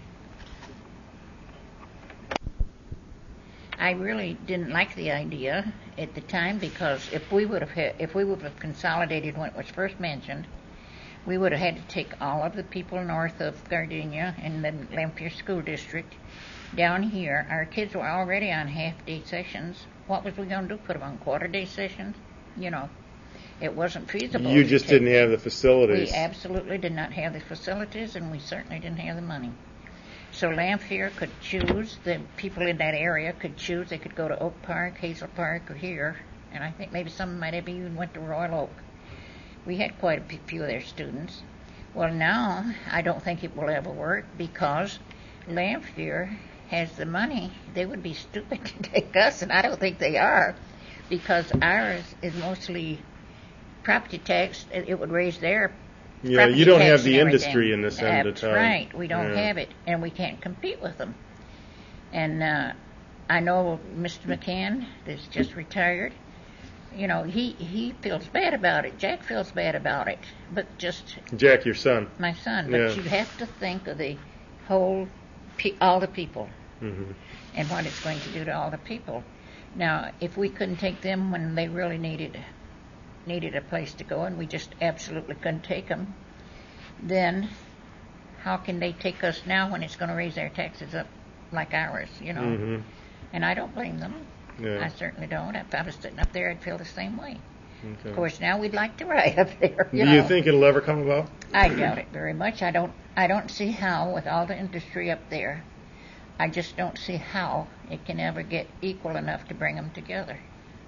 [SPEAKER 2] I really didn't like the idea at the time, because if we would have consolidated when it was first mentioned, we would have had to take all of the people north of Gardenia and the Lamphere School District down here. Our kids were already on half-day sessions. What was we going to do? Put them on quarter-day sessions? It wasn't feasible.
[SPEAKER 1] You just didn't have the facilities.
[SPEAKER 2] We absolutely did not have the facilities, and we certainly didn't have the money. So Lamphere could choose, the people in that area could choose. They could go to Oak Park, Hazel Park, or here, and I think maybe some might have even went to Royal Oak. We had quite a few of their students. Well, now I don't think it will ever work, because Lamphere has the money. They would be stupid to take us, and I don't think they are, because ours is mostly property tax. It would raise their
[SPEAKER 1] Yeah,
[SPEAKER 2] property
[SPEAKER 1] you don't
[SPEAKER 2] tax
[SPEAKER 1] have the
[SPEAKER 2] and
[SPEAKER 1] industry
[SPEAKER 2] everything.
[SPEAKER 1] in this end of
[SPEAKER 2] That's
[SPEAKER 1] town.
[SPEAKER 2] right. We don't
[SPEAKER 1] Yeah.
[SPEAKER 2] have it, and we can't compete with them. And I know Mr. McCann is just retired. He feels bad about it. Jack feels bad about it. But just
[SPEAKER 1] Jack, your son.
[SPEAKER 2] my son. But
[SPEAKER 1] Yeah.
[SPEAKER 2] you have to think of the whole, all the people,
[SPEAKER 1] Mm-hmm.
[SPEAKER 2] and what it's going to do to all the people. Now, if we couldn't take them when they really needed a place to go, and we just absolutely couldn't take them, then how can they take us now when it's going to raise their taxes up like ours,
[SPEAKER 1] Mm-hmm.
[SPEAKER 2] And I don't blame them.
[SPEAKER 1] Yeah.
[SPEAKER 2] I certainly don't. If I was sitting up there, I'd feel the same way.
[SPEAKER 1] Okay.
[SPEAKER 2] Of course, now we'd like to ride up there.
[SPEAKER 1] Do you think it'll ever come about?
[SPEAKER 2] I doubt it very much. I don't see how, with all the industry up there, I just don't see how it can ever get equal enough to bring them together.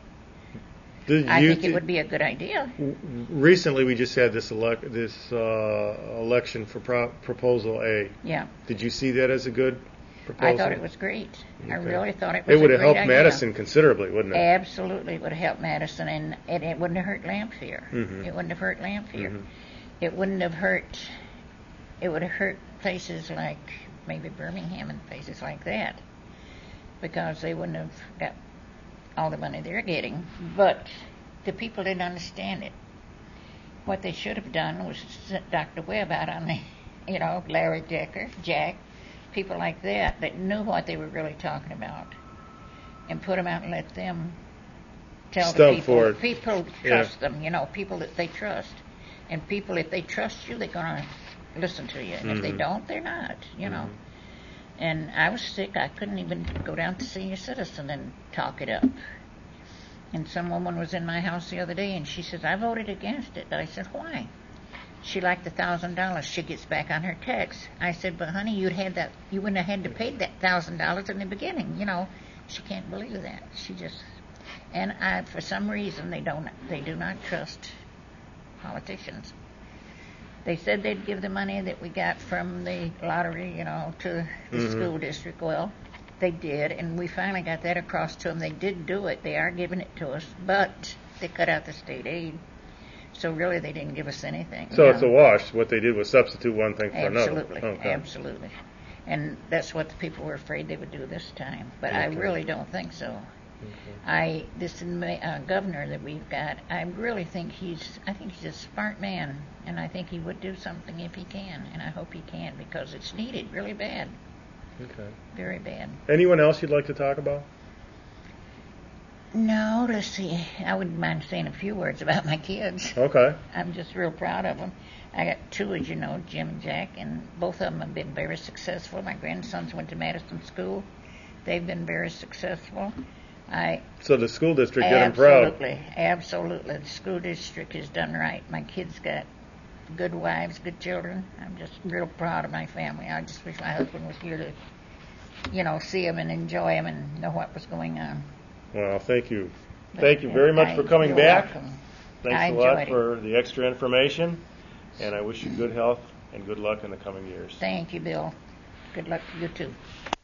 [SPEAKER 2] I think it would be a good idea.
[SPEAKER 1] Recently, we just had this election for Proposal A.
[SPEAKER 2] Yeah.
[SPEAKER 1] Did you see that as a good proposal?
[SPEAKER 2] I thought it was great. I
[SPEAKER 1] Okay.
[SPEAKER 2] really thought it was
[SPEAKER 1] It would
[SPEAKER 2] a
[SPEAKER 1] have
[SPEAKER 2] great
[SPEAKER 1] helped
[SPEAKER 2] idea.
[SPEAKER 1] Madison considerably, wouldn't it?
[SPEAKER 2] Absolutely, it would have helped Madison, and it wouldn't have hurt Lamphere.
[SPEAKER 1] Mhm.
[SPEAKER 2] It wouldn't have hurt Lamphere.
[SPEAKER 1] Mhm.
[SPEAKER 2] It wouldn't have hurt. It would have hurt places like maybe Birmingham and places like that, because they wouldn't have got all the money they're getting. But the people didn't understand it. What they should have done was sent Dr. Webb out on the, Larry Decker, Jack, people like that knew what they were really talking about, and put them out and let them tell the
[SPEAKER 1] Stump
[SPEAKER 2] people.
[SPEAKER 1] for it.
[SPEAKER 2] People trust them, people that they trust. And people, if they trust you, they're going to listen to you. And if they
[SPEAKER 1] Mhm.
[SPEAKER 2] don't, they're not,
[SPEAKER 1] Mhm.
[SPEAKER 2] And I was sick. I couldn't even go down to Senior Citizen and talk it up. And some woman was in my house the other day, and she says, I voted against it. I said, why? She liked the $1,000 she gets back on her tax. I said, but honey, you wouldn't have had to pay that $1,000 in the beginning. She can't believe that. And for some reason, they do not trust politicians. They said they'd give the money that we got from the lottery, to the
[SPEAKER 1] Mhm.
[SPEAKER 2] school district. Well, they did, and we finally got that across to them. They did do it. They are giving it to us, but they cut out the state aid. So really, they didn't give us anything.
[SPEAKER 1] So it's a wash. What they did was substitute one thing for
[SPEAKER 2] Absolutely,
[SPEAKER 1] another. Okay.
[SPEAKER 2] absolutely. And that's what the people were afraid they would do this time. But I
[SPEAKER 1] Okay.
[SPEAKER 2] really don't think so.
[SPEAKER 1] Okay.
[SPEAKER 2] This governor that we've got, I really think he's a smart man, and I think he would do something if he can, and I hope he can, because it's needed really bad,
[SPEAKER 1] Okay.
[SPEAKER 2] very bad.
[SPEAKER 1] Anyone else you'd like to talk about?
[SPEAKER 2] No, let's see. I wouldn't mind saying a few words about my kids.
[SPEAKER 1] Okay.
[SPEAKER 2] I'm just real proud of them. I got two, as you know, Jim and Jack, and both of them have been very successful. My grandsons went to Madison School. They've been very successful.
[SPEAKER 1] So the school district did them proud.
[SPEAKER 2] Absolutely. The school district has done right. My kids got good wives, good children. I'm just real proud of my family. I just wish my husband was here to, see them and enjoy them and know what was going on.
[SPEAKER 1] Well, thank you. Thank you very much for coming
[SPEAKER 2] You're
[SPEAKER 1] back.
[SPEAKER 2] welcome.
[SPEAKER 1] Thanks a lot for the extra information, and I wish you good health and good luck in the coming years.
[SPEAKER 2] Thank you, Bill. Good luck to you, too.